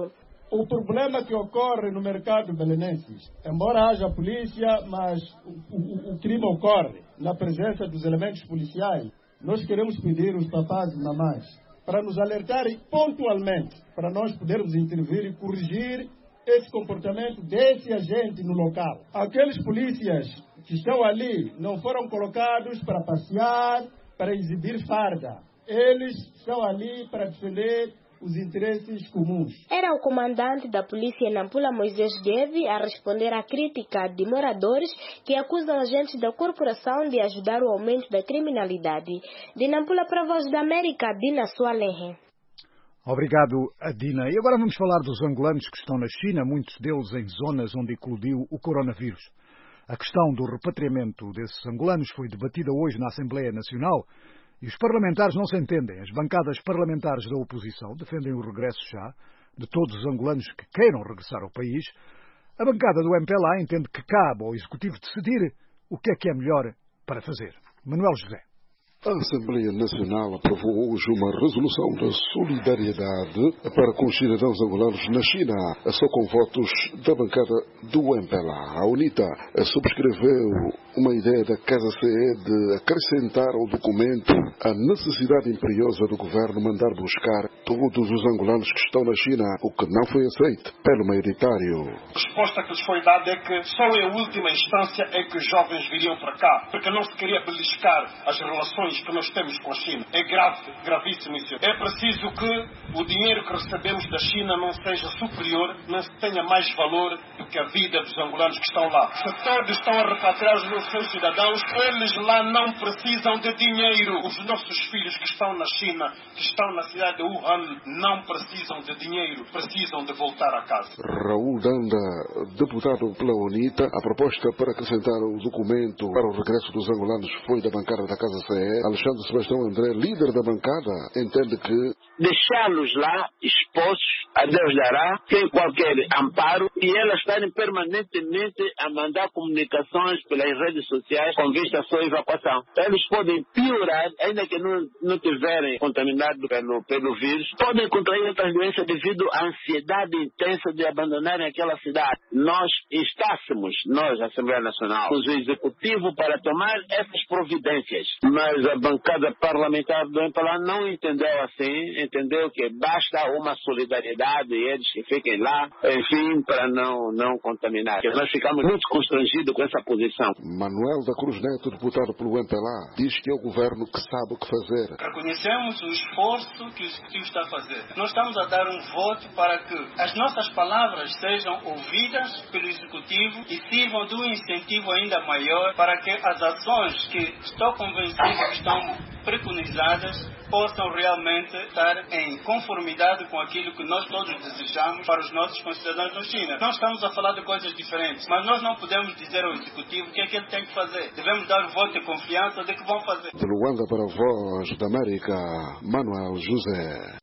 O problema que ocorre no mercado belenenses, embora haja polícia, mas o, o, o crime ocorre na presença dos elementos policiais. Nós queremos pedir aos papás e mamães para nos alertarem pontualmente, para nós podermos intervir e corrigir esse comportamento desse agente no local. Aqueles polícias que estão ali não foram colocados para passear, para exibir farda. Eles estão ali para defender os interesses comuns. Era o comandante da polícia em Nampula, Moisés Guevi, a responder à crítica de moradores que acusam agentes da corporação de ajudar o aumento da criminalidade. De Nampula para a Voz da América, Dina Soalenhe. Obrigado, Adina. E agora vamos falar dos angolanos que estão na China, muitos deles em zonas onde eclodiu o coronavírus. A questão do repatriamento desses angolanos foi debatida hoje na Assembleia Nacional e os parlamentares não se entendem. As bancadas parlamentares da oposição defendem o regresso já de todos os angolanos que queiram regressar ao país. A bancada do M P L A entende que cabe ao Executivo decidir o que é que é melhor para fazer. Manuel José. A Assembleia Nacional aprovou hoje uma resolução de solidariedade para com os cidadãos angolanos na China, só com votos da bancada do M P L A. A UNITA subscreveu uma ideia da Casa C E de acrescentar ao documento a necessidade imperiosa do governo mandar buscar todos os angolanos que estão na China, o que não foi aceito pelo maioritário. A resposta que lhes foi dada é que só em última instância é que os jovens viriam para cá, porque não se queria beliscar as relações que nós temos com a China. É grave, gravíssimo isso. É preciso que o dinheiro que recebemos da China não seja superior, não tenha mais valor do que a vida dos angolanos que estão lá. Se todos estão a repatriar os seus cidadãos, eles lá não precisam de dinheiro. Os nossos filhos que estão na China, que estão na cidade de Wuhan, não precisam de dinheiro, precisam de voltar a casa. Raul Danda, deputado pela UNITA, a proposta para acrescentar o documento para o regresso dos angolanos foi da bancada da Casa C E. Alexandre Sebastião André, líder da bancada, entende que deixá-los lá expostos, a Deus dará, sem qualquer amparo, e elas estarem permanentemente a mandar comunicações pelas redes sociais com vista à sua evacuação. Eles podem piorar, ainda que não, não tiverem contaminado pelo, pelo vírus, podem contrair outras doenças devido à ansiedade intensa de abandonarem aquela cidade. Nós instássemos, nós, a Assembleia Nacional, o Executivo para tomar essas providências, mas a bancada parlamentar do M P L A não entendeu assim, entendeu que basta uma solidariedade e eles que fiquem lá, enfim, para não, não contaminar. Nós ficamos muito constrangidos com essa posição. Manuel da Cruz Neto, deputado pelo M P L A, diz que é o governo que sabe o que fazer. Reconhecemos o esforço que o Executivo está a fazer. Nós estamos a dar um voto para que as nossas palavras sejam ouvidas pelo Executivo e sirvam de um incentivo ainda maior para que as ações que estou convencido que estão preconizadas possam realmente estar em conformidade com aquilo que nós todos desejamos para os nossos concidadãos na China. Nós estamos a falar de coisas diferentes, mas nós não podemos dizer ao Executivo o que é que ele tem que fazer. Devemos dar o voto de confiança de que vão fazer. De Luanda para a Voz da América, Manuel José.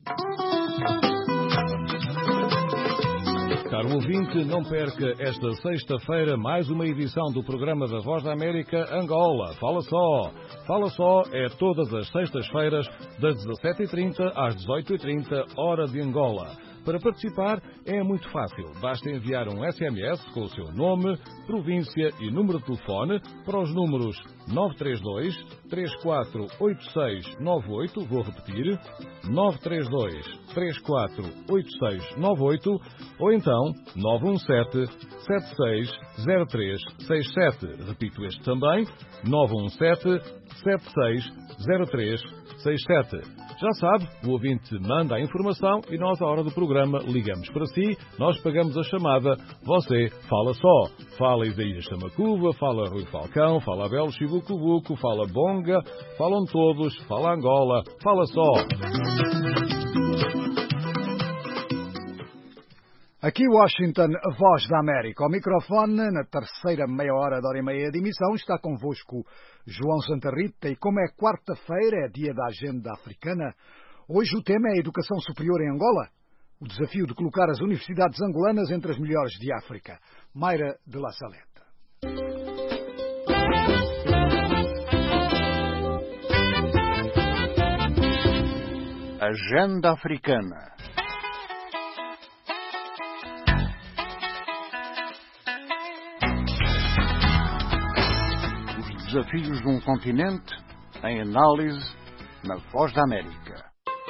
Caro ouvinte, não perca esta sexta-feira mais uma edição do programa da Voz da América Angola. Fala só! Fala só é todas as sextas-feiras, das dezassete e trinta às dezoito e trinta, hora de Angola. Para participar é muito fácil. Basta enviar um S M S com o seu nome, província e número de telefone para os números nove três dois, três quatro oito seis nove oito, vou repetir, nove três dois, três quatro oito seis nove oito, ou então nove um sete, sete seis zero três seis sete. Repito este também, nove um sete, sete seis zero três seis sete. Já sabe, o ouvinte manda a informação e nós, à hora do programa, ligamos para si, nós pagamos a chamada, você fala só. Fala Isaías Chamacuva, fala Rui Falcão, fala Abel Chibucubuco, fala Bonga, falam todos, fala Angola, fala só. Aqui Washington, a Voz da América. Ao microfone, na terceira meia hora, da hora e meia de emissão, está convosco João Santa Rita. E como é quarta-feira, é dia da Agenda Africana, hoje o tema é a educação superior em Angola. O desafio de colocar as universidades angolanas entre as melhores de África. Mayra de La Saleta. Agenda Africana. desafios de um continente em análise na Voz da América.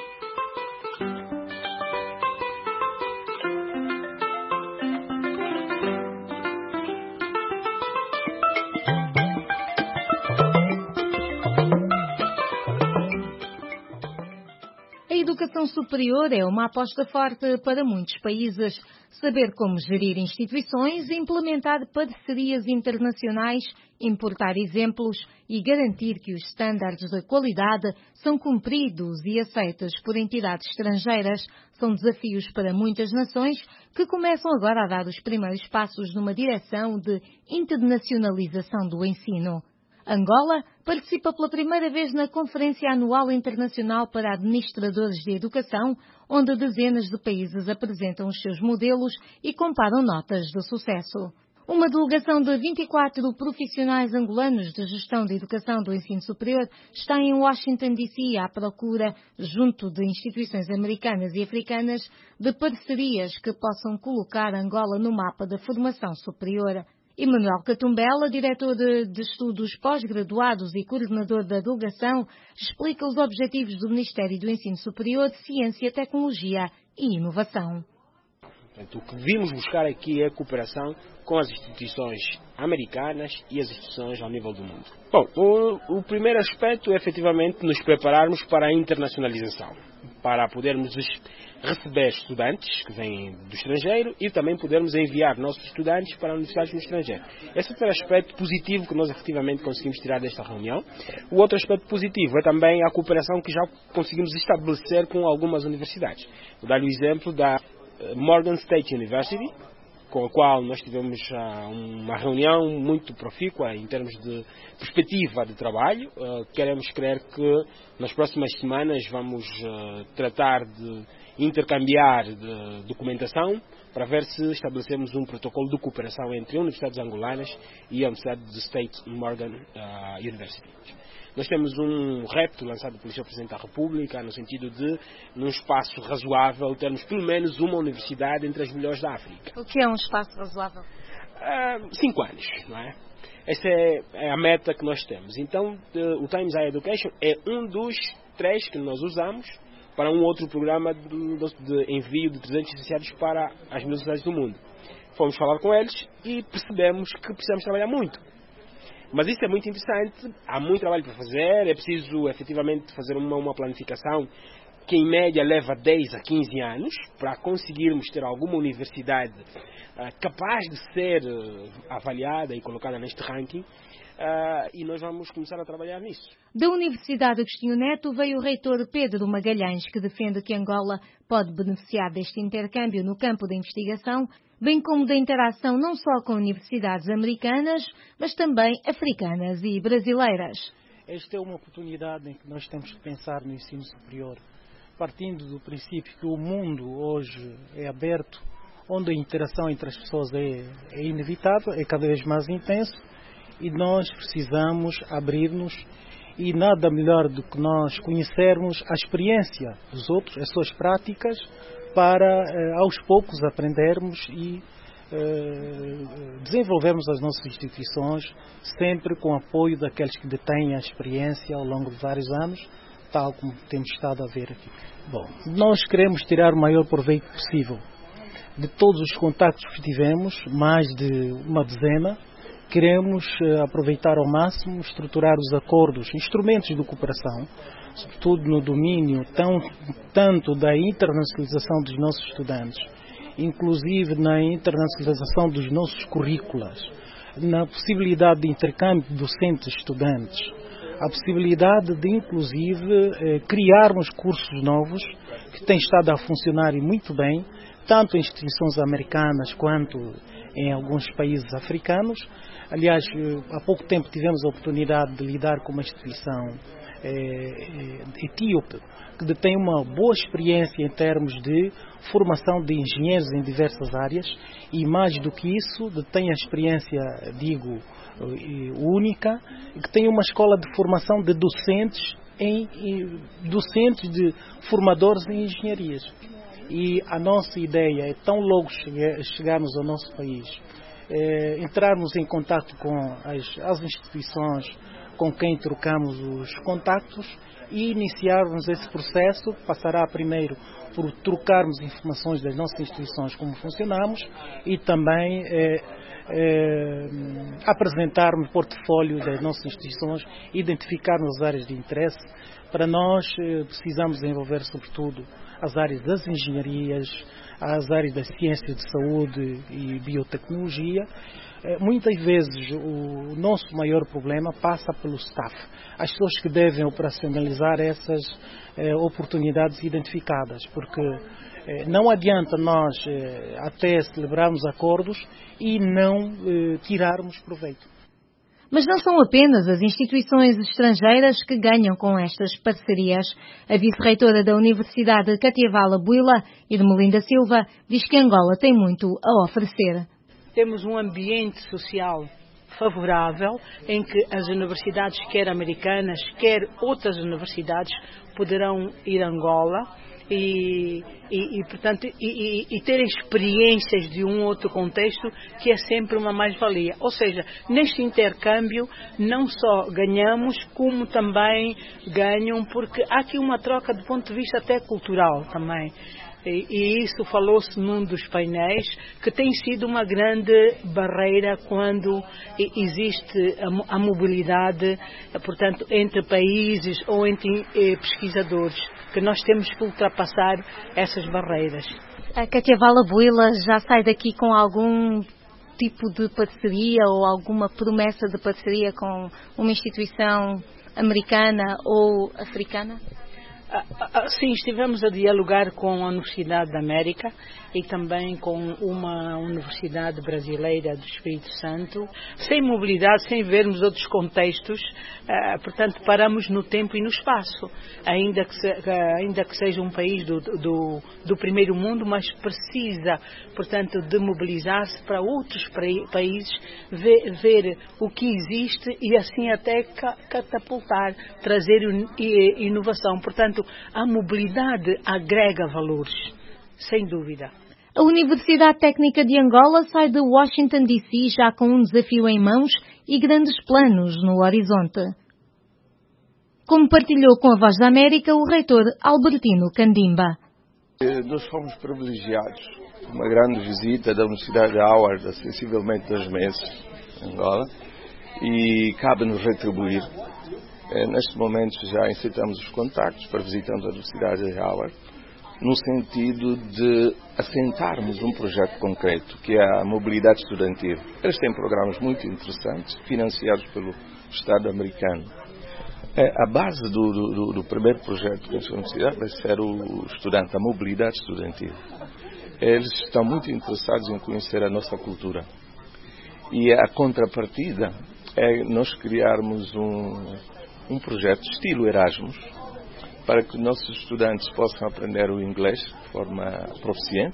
A educação superior é uma aposta forte para muitos países. Saber como gerir instituições, implementar parcerias internacionais, importar exemplos e garantir que os estándares de qualidade são cumpridos e aceitos por entidades estrangeiras são desafios para muitas nações que começam agora a dar os primeiros passos numa direção de internacionalização do ensino. Angola participa pela primeira vez na Conferência Anual Internacional para Administradores de Educação, onde dezenas de países apresentam os seus modelos e comparam notas de sucesso. Uma delegação de vinte e quatro profissionais angolanos de gestão de educação do ensino superior está em Washington, D C à procura, junto de instituições americanas e africanas, de parcerias que possam colocar Angola no mapa da formação superior. Emanuel Catumbela, diretor de, de estudos pós-graduados e coordenador da delegação, explica os objetivos do Ministério do Ensino Superior, Ciência, Tecnologia e Inovação. O que vimos buscar aqui é a cooperação com as instituições americanas e as instituições ao nível do mundo. Bom, o, o primeiro aspecto é efetivamente nos prepararmos para a internacionalização, para podermos receber estudantes que vêm do estrangeiro e também podermos enviar nossos estudantes para universidades no estrangeiro. Esse é o aspecto positivo que nós efetivamente conseguimos tirar desta reunião. O outro aspecto positivo é também a cooperação que já conseguimos estabelecer com algumas universidades. Vou dar o exemplo da Morgan State University, com a qual nós tivemos uh, uma reunião muito profícua em termos de perspectiva de trabalho. Uh, queremos crer que nas próximas semanas vamos uh, tratar de intercambiar de documentação para ver se estabelecemos um protocolo de cooperação entre universidades angolanas e a Universidade de State Morgan uh, University. Nós temos um repto lançado pelo senhor Presidente da República no sentido de, num espaço razoável, termos pelo menos uma universidade entre as melhores da África. O que é um espaço razoável? Uh, cinco anos, não é? Essa é, é a meta que nós temos. Então, de, o Times Higher Education é um dos três que nós usamos para um outro programa de, de envio de trezentos licenciados para as universidades do mundo. Fomos falar com eles e percebemos que precisamos trabalhar muito. Mas isso é muito interessante, há muito trabalho para fazer, é preciso efetivamente fazer uma, uma planificação que em média leva dez a quinze anos para conseguirmos ter alguma universidade uh, capaz de ser uh, avaliada e colocada neste ranking. Uh, e nós vamos começar a trabalhar nisso. Da Universidade Agostinho Neto veio o reitor Pedro Magalhães, que defende que Angola pode beneficiar deste intercâmbio no campo da investigação, bem como da interação não só com universidades americanas, mas também africanas e brasileiras. Esta é uma oportunidade em que nós temos que pensar no ensino superior, partindo do princípio que o mundo hoje é aberto, onde a interação entre as pessoas é, é inevitável, é cada vez mais intenso, e nós precisamos abrir-nos, e nada melhor do que nós conhecermos a experiência dos outros, as suas práticas, para eh, aos poucos aprendermos e eh, desenvolvermos as nossas instituições, sempre com o apoio daqueles que detêm a experiência ao longo de vários anos, tal como temos estado a ver aqui. Bom, nós queremos tirar o maior proveito possível de todos os contactos que tivemos, mais de uma dezena. Queremos aproveitar ao máximo, estruturar os acordos, instrumentos de cooperação, sobretudo no domínio tão, tanto da internacionalização dos nossos estudantes, inclusive na internacionalização dos nossos currículos, na possibilidade de intercâmbio de docentes-estudantes, a possibilidade de, inclusive, criarmos cursos novos que têm estado a funcionar e muito bem, tanto em instituições americanas quanto em alguns países africanos. Aliás, há pouco tempo tivemos a oportunidade de lidar com uma instituição eh, etíope, que detém uma boa experiência em termos de formação de engenheiros em diversas áreas e, mais do que isso, detém a experiência, digo, única, que tem uma escola de formação de docentes, em, em docentes de formadores em engenharias. E a nossa ideia é, tão logo chegarmos ao nosso país, é, entrarmos em contato com as, as instituições com quem trocamos os contactos e iniciarmos esse processo. Passará primeiro por trocarmos informações das nossas instituições, como funcionamos, e também eh, eh, apresentarmos o portfólio das nossas instituições, identificarmos as áreas de interesse. Para nós eh, precisamos desenvolver sobretudo as áreas das engenharias, as áreas das ciências de saúde e biotecnologia. Muitas vezes o nosso maior problema passa pelo staff, as pessoas que devem operacionalizar essas eh, oportunidades identificadas, porque eh, não adianta nós eh, até celebrarmos acordos e não eh, tirarmos proveito. Mas não são apenas as instituições estrangeiras que ganham com estas parcerias. A vice-reitora da Universidade Katiavala Bwila, Edmelinda Silva, diz que Angola tem muito a oferecer. Temos um ambiente social favorável em que as universidades, quer americanas, quer outras universidades, poderão ir a Angola e, e, e portanto, e, e, e terem experiências de um outro contexto, que é sempre uma mais-valia. Ou seja, neste intercâmbio não só ganhamos, como também ganham, porque há aqui uma troca do ponto de vista até cultural também. E isso falou-se num dos painéis, que tem sido uma grande barreira quando existe a mobilidade, portanto, entre países ou entre pesquisadores, que nós temos que ultrapassar essas barreiras. A Katiavala Bwila já sai daqui com algum tipo de parceria ou alguma promessa de parceria com uma instituição americana ou africana? Sim, estivemos a dialogar com a Universidade da América e também com uma universidade brasileira do Espírito Santo. Sem mobilidade, sem vermos outros contextos, portanto paramos no tempo e no espaço, ainda que, se, ainda que seja um país do, do, do primeiro mundo, mas precisa, portanto, de mobilizar-se para outros países, ver, ver o que existe e assim até catapultar, trazer inovação. Portanto, a mobilidade agrega valores, sem dúvida. A Universidade Técnica de Angola sai de Washington D C já com um desafio em mãos e grandes planos no horizonte. Como partilhou com a Voz da América o reitor Albertino Candimba. Nós fomos privilegiados com uma grande visita da Universidade de Howard há sensivelmente dois meses em Angola e cabe-nos retribuir. Neste momento já incitamos os contactos para visitantes da Universidade de Howard, no sentido de assentarmos um projeto concreto, que é a mobilidade estudantil. Eles têm programas muito interessantes, financiados pelo Estado americano. A base do, do, do primeiro projeto da Universidade vai ser o estudante, a mobilidade estudantil. Eles estão muito interessados em conhecer a nossa cultura. E a contrapartida é nós criarmos um, um projeto estilo Erasmus, para que nossos estudantes possam aprender o inglês de forma proficiente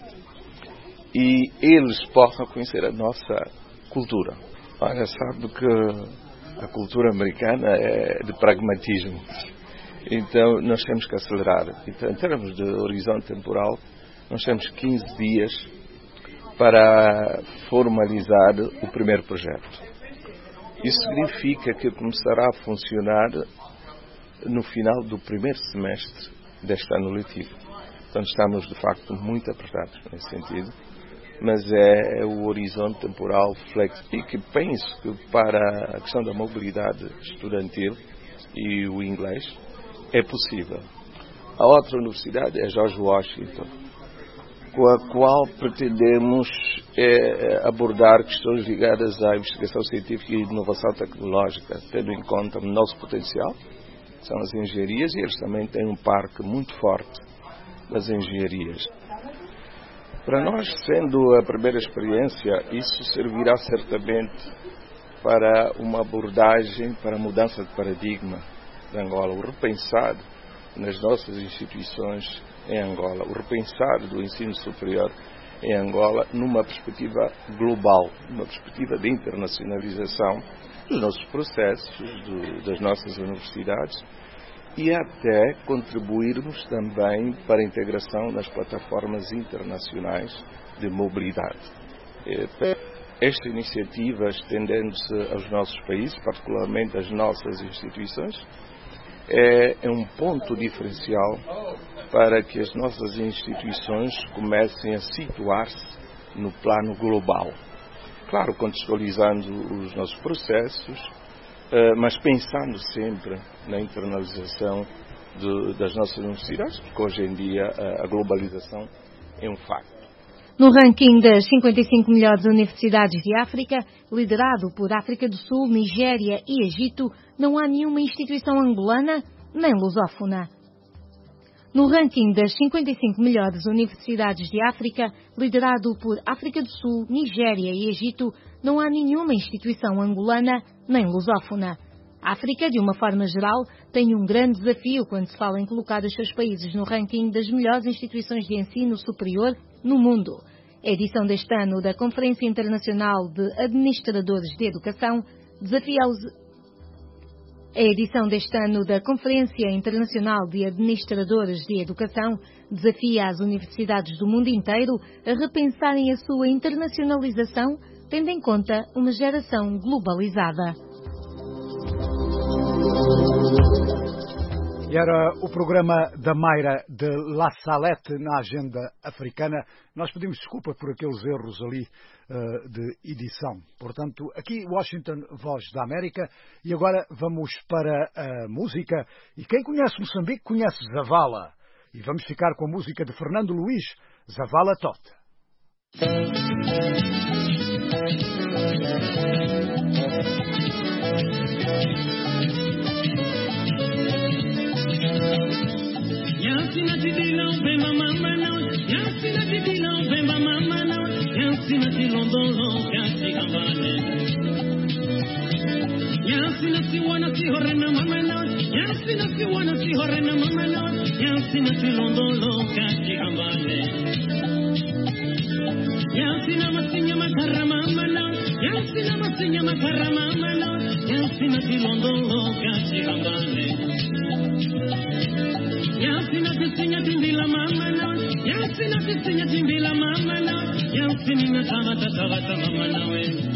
e eles possam conhecer a nossa cultura. Olha, sabe que a cultura americana é de pragmatismo, então nós temos que acelerar. Então, em termos de horizonte temporal, nós temos quinze dias para formalizar o primeiro projeto. Isso significa que começará a funcionar no final do primeiro semestre deste ano letivo. Portanto, estamos de facto muito apertados nesse sentido, mas é, é o horizonte temporal flexível, e que penso que para a questão da mobilidade estudantil e o inglês é possível. A outra universidade é George Washington, com a qual pretendemos é, abordar questões ligadas à investigação científica e inovação tecnológica, tendo em conta o nosso potencial, são as engenharias, e eles também têm um parque muito forte das engenharias. Para nós, sendo a primeira experiência, isso servirá certamente para uma abordagem, para a mudança de paradigma de Angola, o repensar nas nossas instituições em Angola, o repensar do ensino superior em Angola numa perspectiva global, numa perspectiva de internacionalização dos nossos processos, do, das nossas universidades, e até contribuirmos também para a integração nas plataformas internacionais de mobilidade. esta iniciativa, estendendo-se aos nossos países, particularmente às nossas instituições, é, é um ponto diferencial para que as nossas instituições comecem a situar-se no plano global. Claro, contextualizando os nossos processos, mas pensando sempre na internalização de, das nossas universidades, porque hoje em dia a globalização é um facto. No ranking das cinquenta e cinco melhores universidades de África, liderado por África do Sul, Nigéria e Egito, não há nenhuma instituição angolana nem lusófona. No ranking das cinquenta e cinco melhores universidades de África, liderado por África do Sul, Nigéria e Egito, não há nenhuma instituição angolana nem lusófona. A África, de uma forma geral, tem um grande desafio quando se fala em colocar os seus países no ranking das melhores instituições de ensino superior no mundo. A edição deste ano da Conferência Internacional de Administradores de Educação desafia os A edição deste ano da Conferência Internacional de Administradores de Educação desafia as universidades do mundo inteiro a repensarem a sua internacionalização, tendo em conta uma geração globalizada. E era o programa da Mayra de La Salette na agenda africana. Nós pedimos desculpa por aqueles erros ali uh, de edição. Portanto, aqui Washington, Voz da América. E agora vamos para a música. E quem conhece Moçambique conhece Zavala. E vamos ficar com a música de Fernando Luís, Zavala Tote. Yansina tidilão, vem mamama não. Yansina tidilão, vem mamama não. Yansina tilondolo, yansi gambale. Yansina siwana si horena mama não. Yansina siwana si horena mama não. Yansina tilondolo, yansi gambale. Yansina masinya makarra mama não. Yansina masinya makarra mama não. Yansina tilondolo, yansi gambale. Yansina tisinya timbila mama no. Yansina tisinya timbila mama no. Yansina natavata tavata mama no.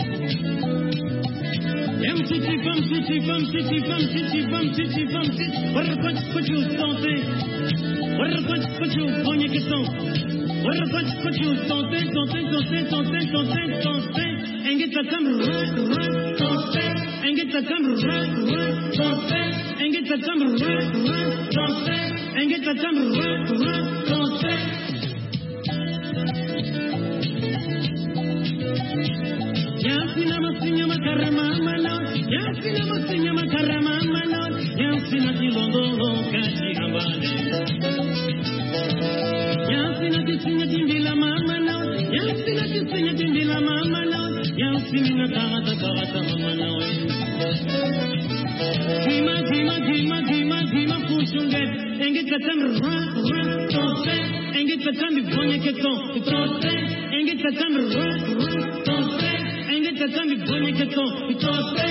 Yam titi pam titi pam titi pam titi pam titi pam titi. Warpach pachu sonte. Warpach pachu bonye que son. Warpach pachu sonte sonte sonte sonte sonte sonte. Engeta tam rock rock sonte. Engeta tam rock rock sonte. Engeta tam rock rock sonte. And get the time rock, rock, don't say. Yansina masinya makarra mama no. Yansina masinya makarra mama no. Yansina tilondolo kachi gambale. Yansina tisinya timbila mama no. Yansina tisinya timbila mama no. Yansina tavata tavata mama no. Gima gima gima gima gima pushunget. Engit katam rock rock tonse. Engit katam bonye que ton tonse. Engit katam rock rock tonse. Engit katam bonye que ton tonse.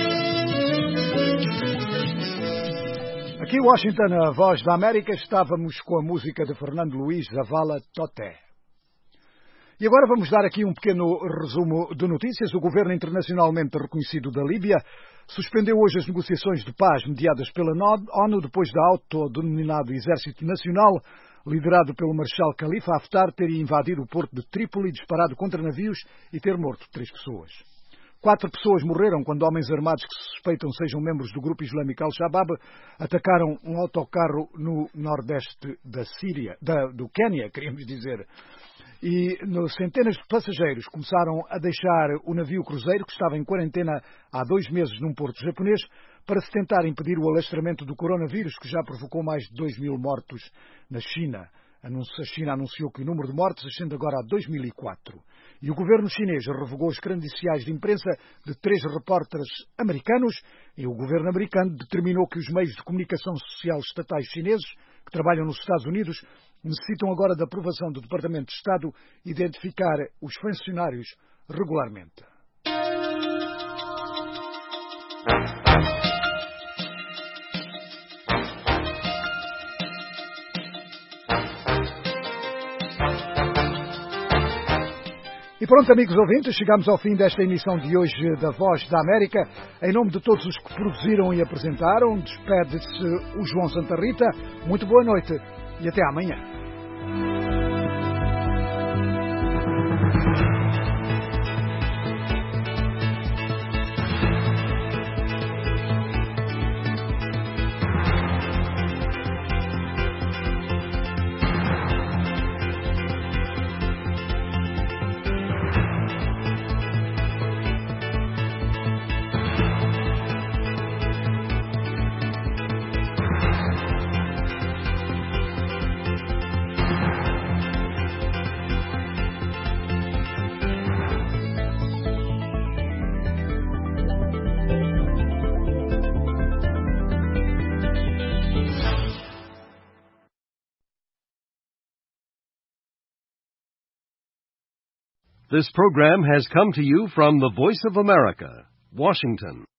Aqui Washington, a Voz da América, estávamos com a música de Fernando Luís, Zavala Tote. E agora vamos dar aqui um pequeno resumo de notícias. O governo internacionalmente reconhecido da Líbia suspendeu hoje as negociações de paz mediadas pela ONU depois da autodenominado Exército Nacional, liderado pelo Marshal Khalifa Haftar, ter invadido o porto de Trípoli, disparado contra navios e ter morto três pessoas. Quatro pessoas morreram quando homens armados que se suspeitam sejam membros do grupo islâmico Al-Shabaab atacaram um autocarro no nordeste da Síria, da, do Quênia, queríamos dizer. E no, centenas de passageiros começaram a deixar o navio cruzeiro, que estava em quarentena há dois meses num porto japonês, para se tentar impedir o alastramento do coronavírus, que já provocou mais de dois mil mortos na China. A China anunciou que o número de mortes ascende agora a dois mil e quatro. E o governo chinês revogou os credenciais de imprensa de três repórteres americanos, e o governo americano determinou que os meios de comunicação social estatais chineses, que trabalham nos Estados Unidos, necessitam agora da aprovação do Departamento de Estado identificar os funcionários regularmente. E pronto, amigos ouvintes, chegamos ao fim desta emissão de hoje da Voz da América. Em nome de todos os que produziram e apresentaram, despede-se o João Santa Rita. Muito boa noite e até amanhã. This program has come to you from the Voice of America, Washington.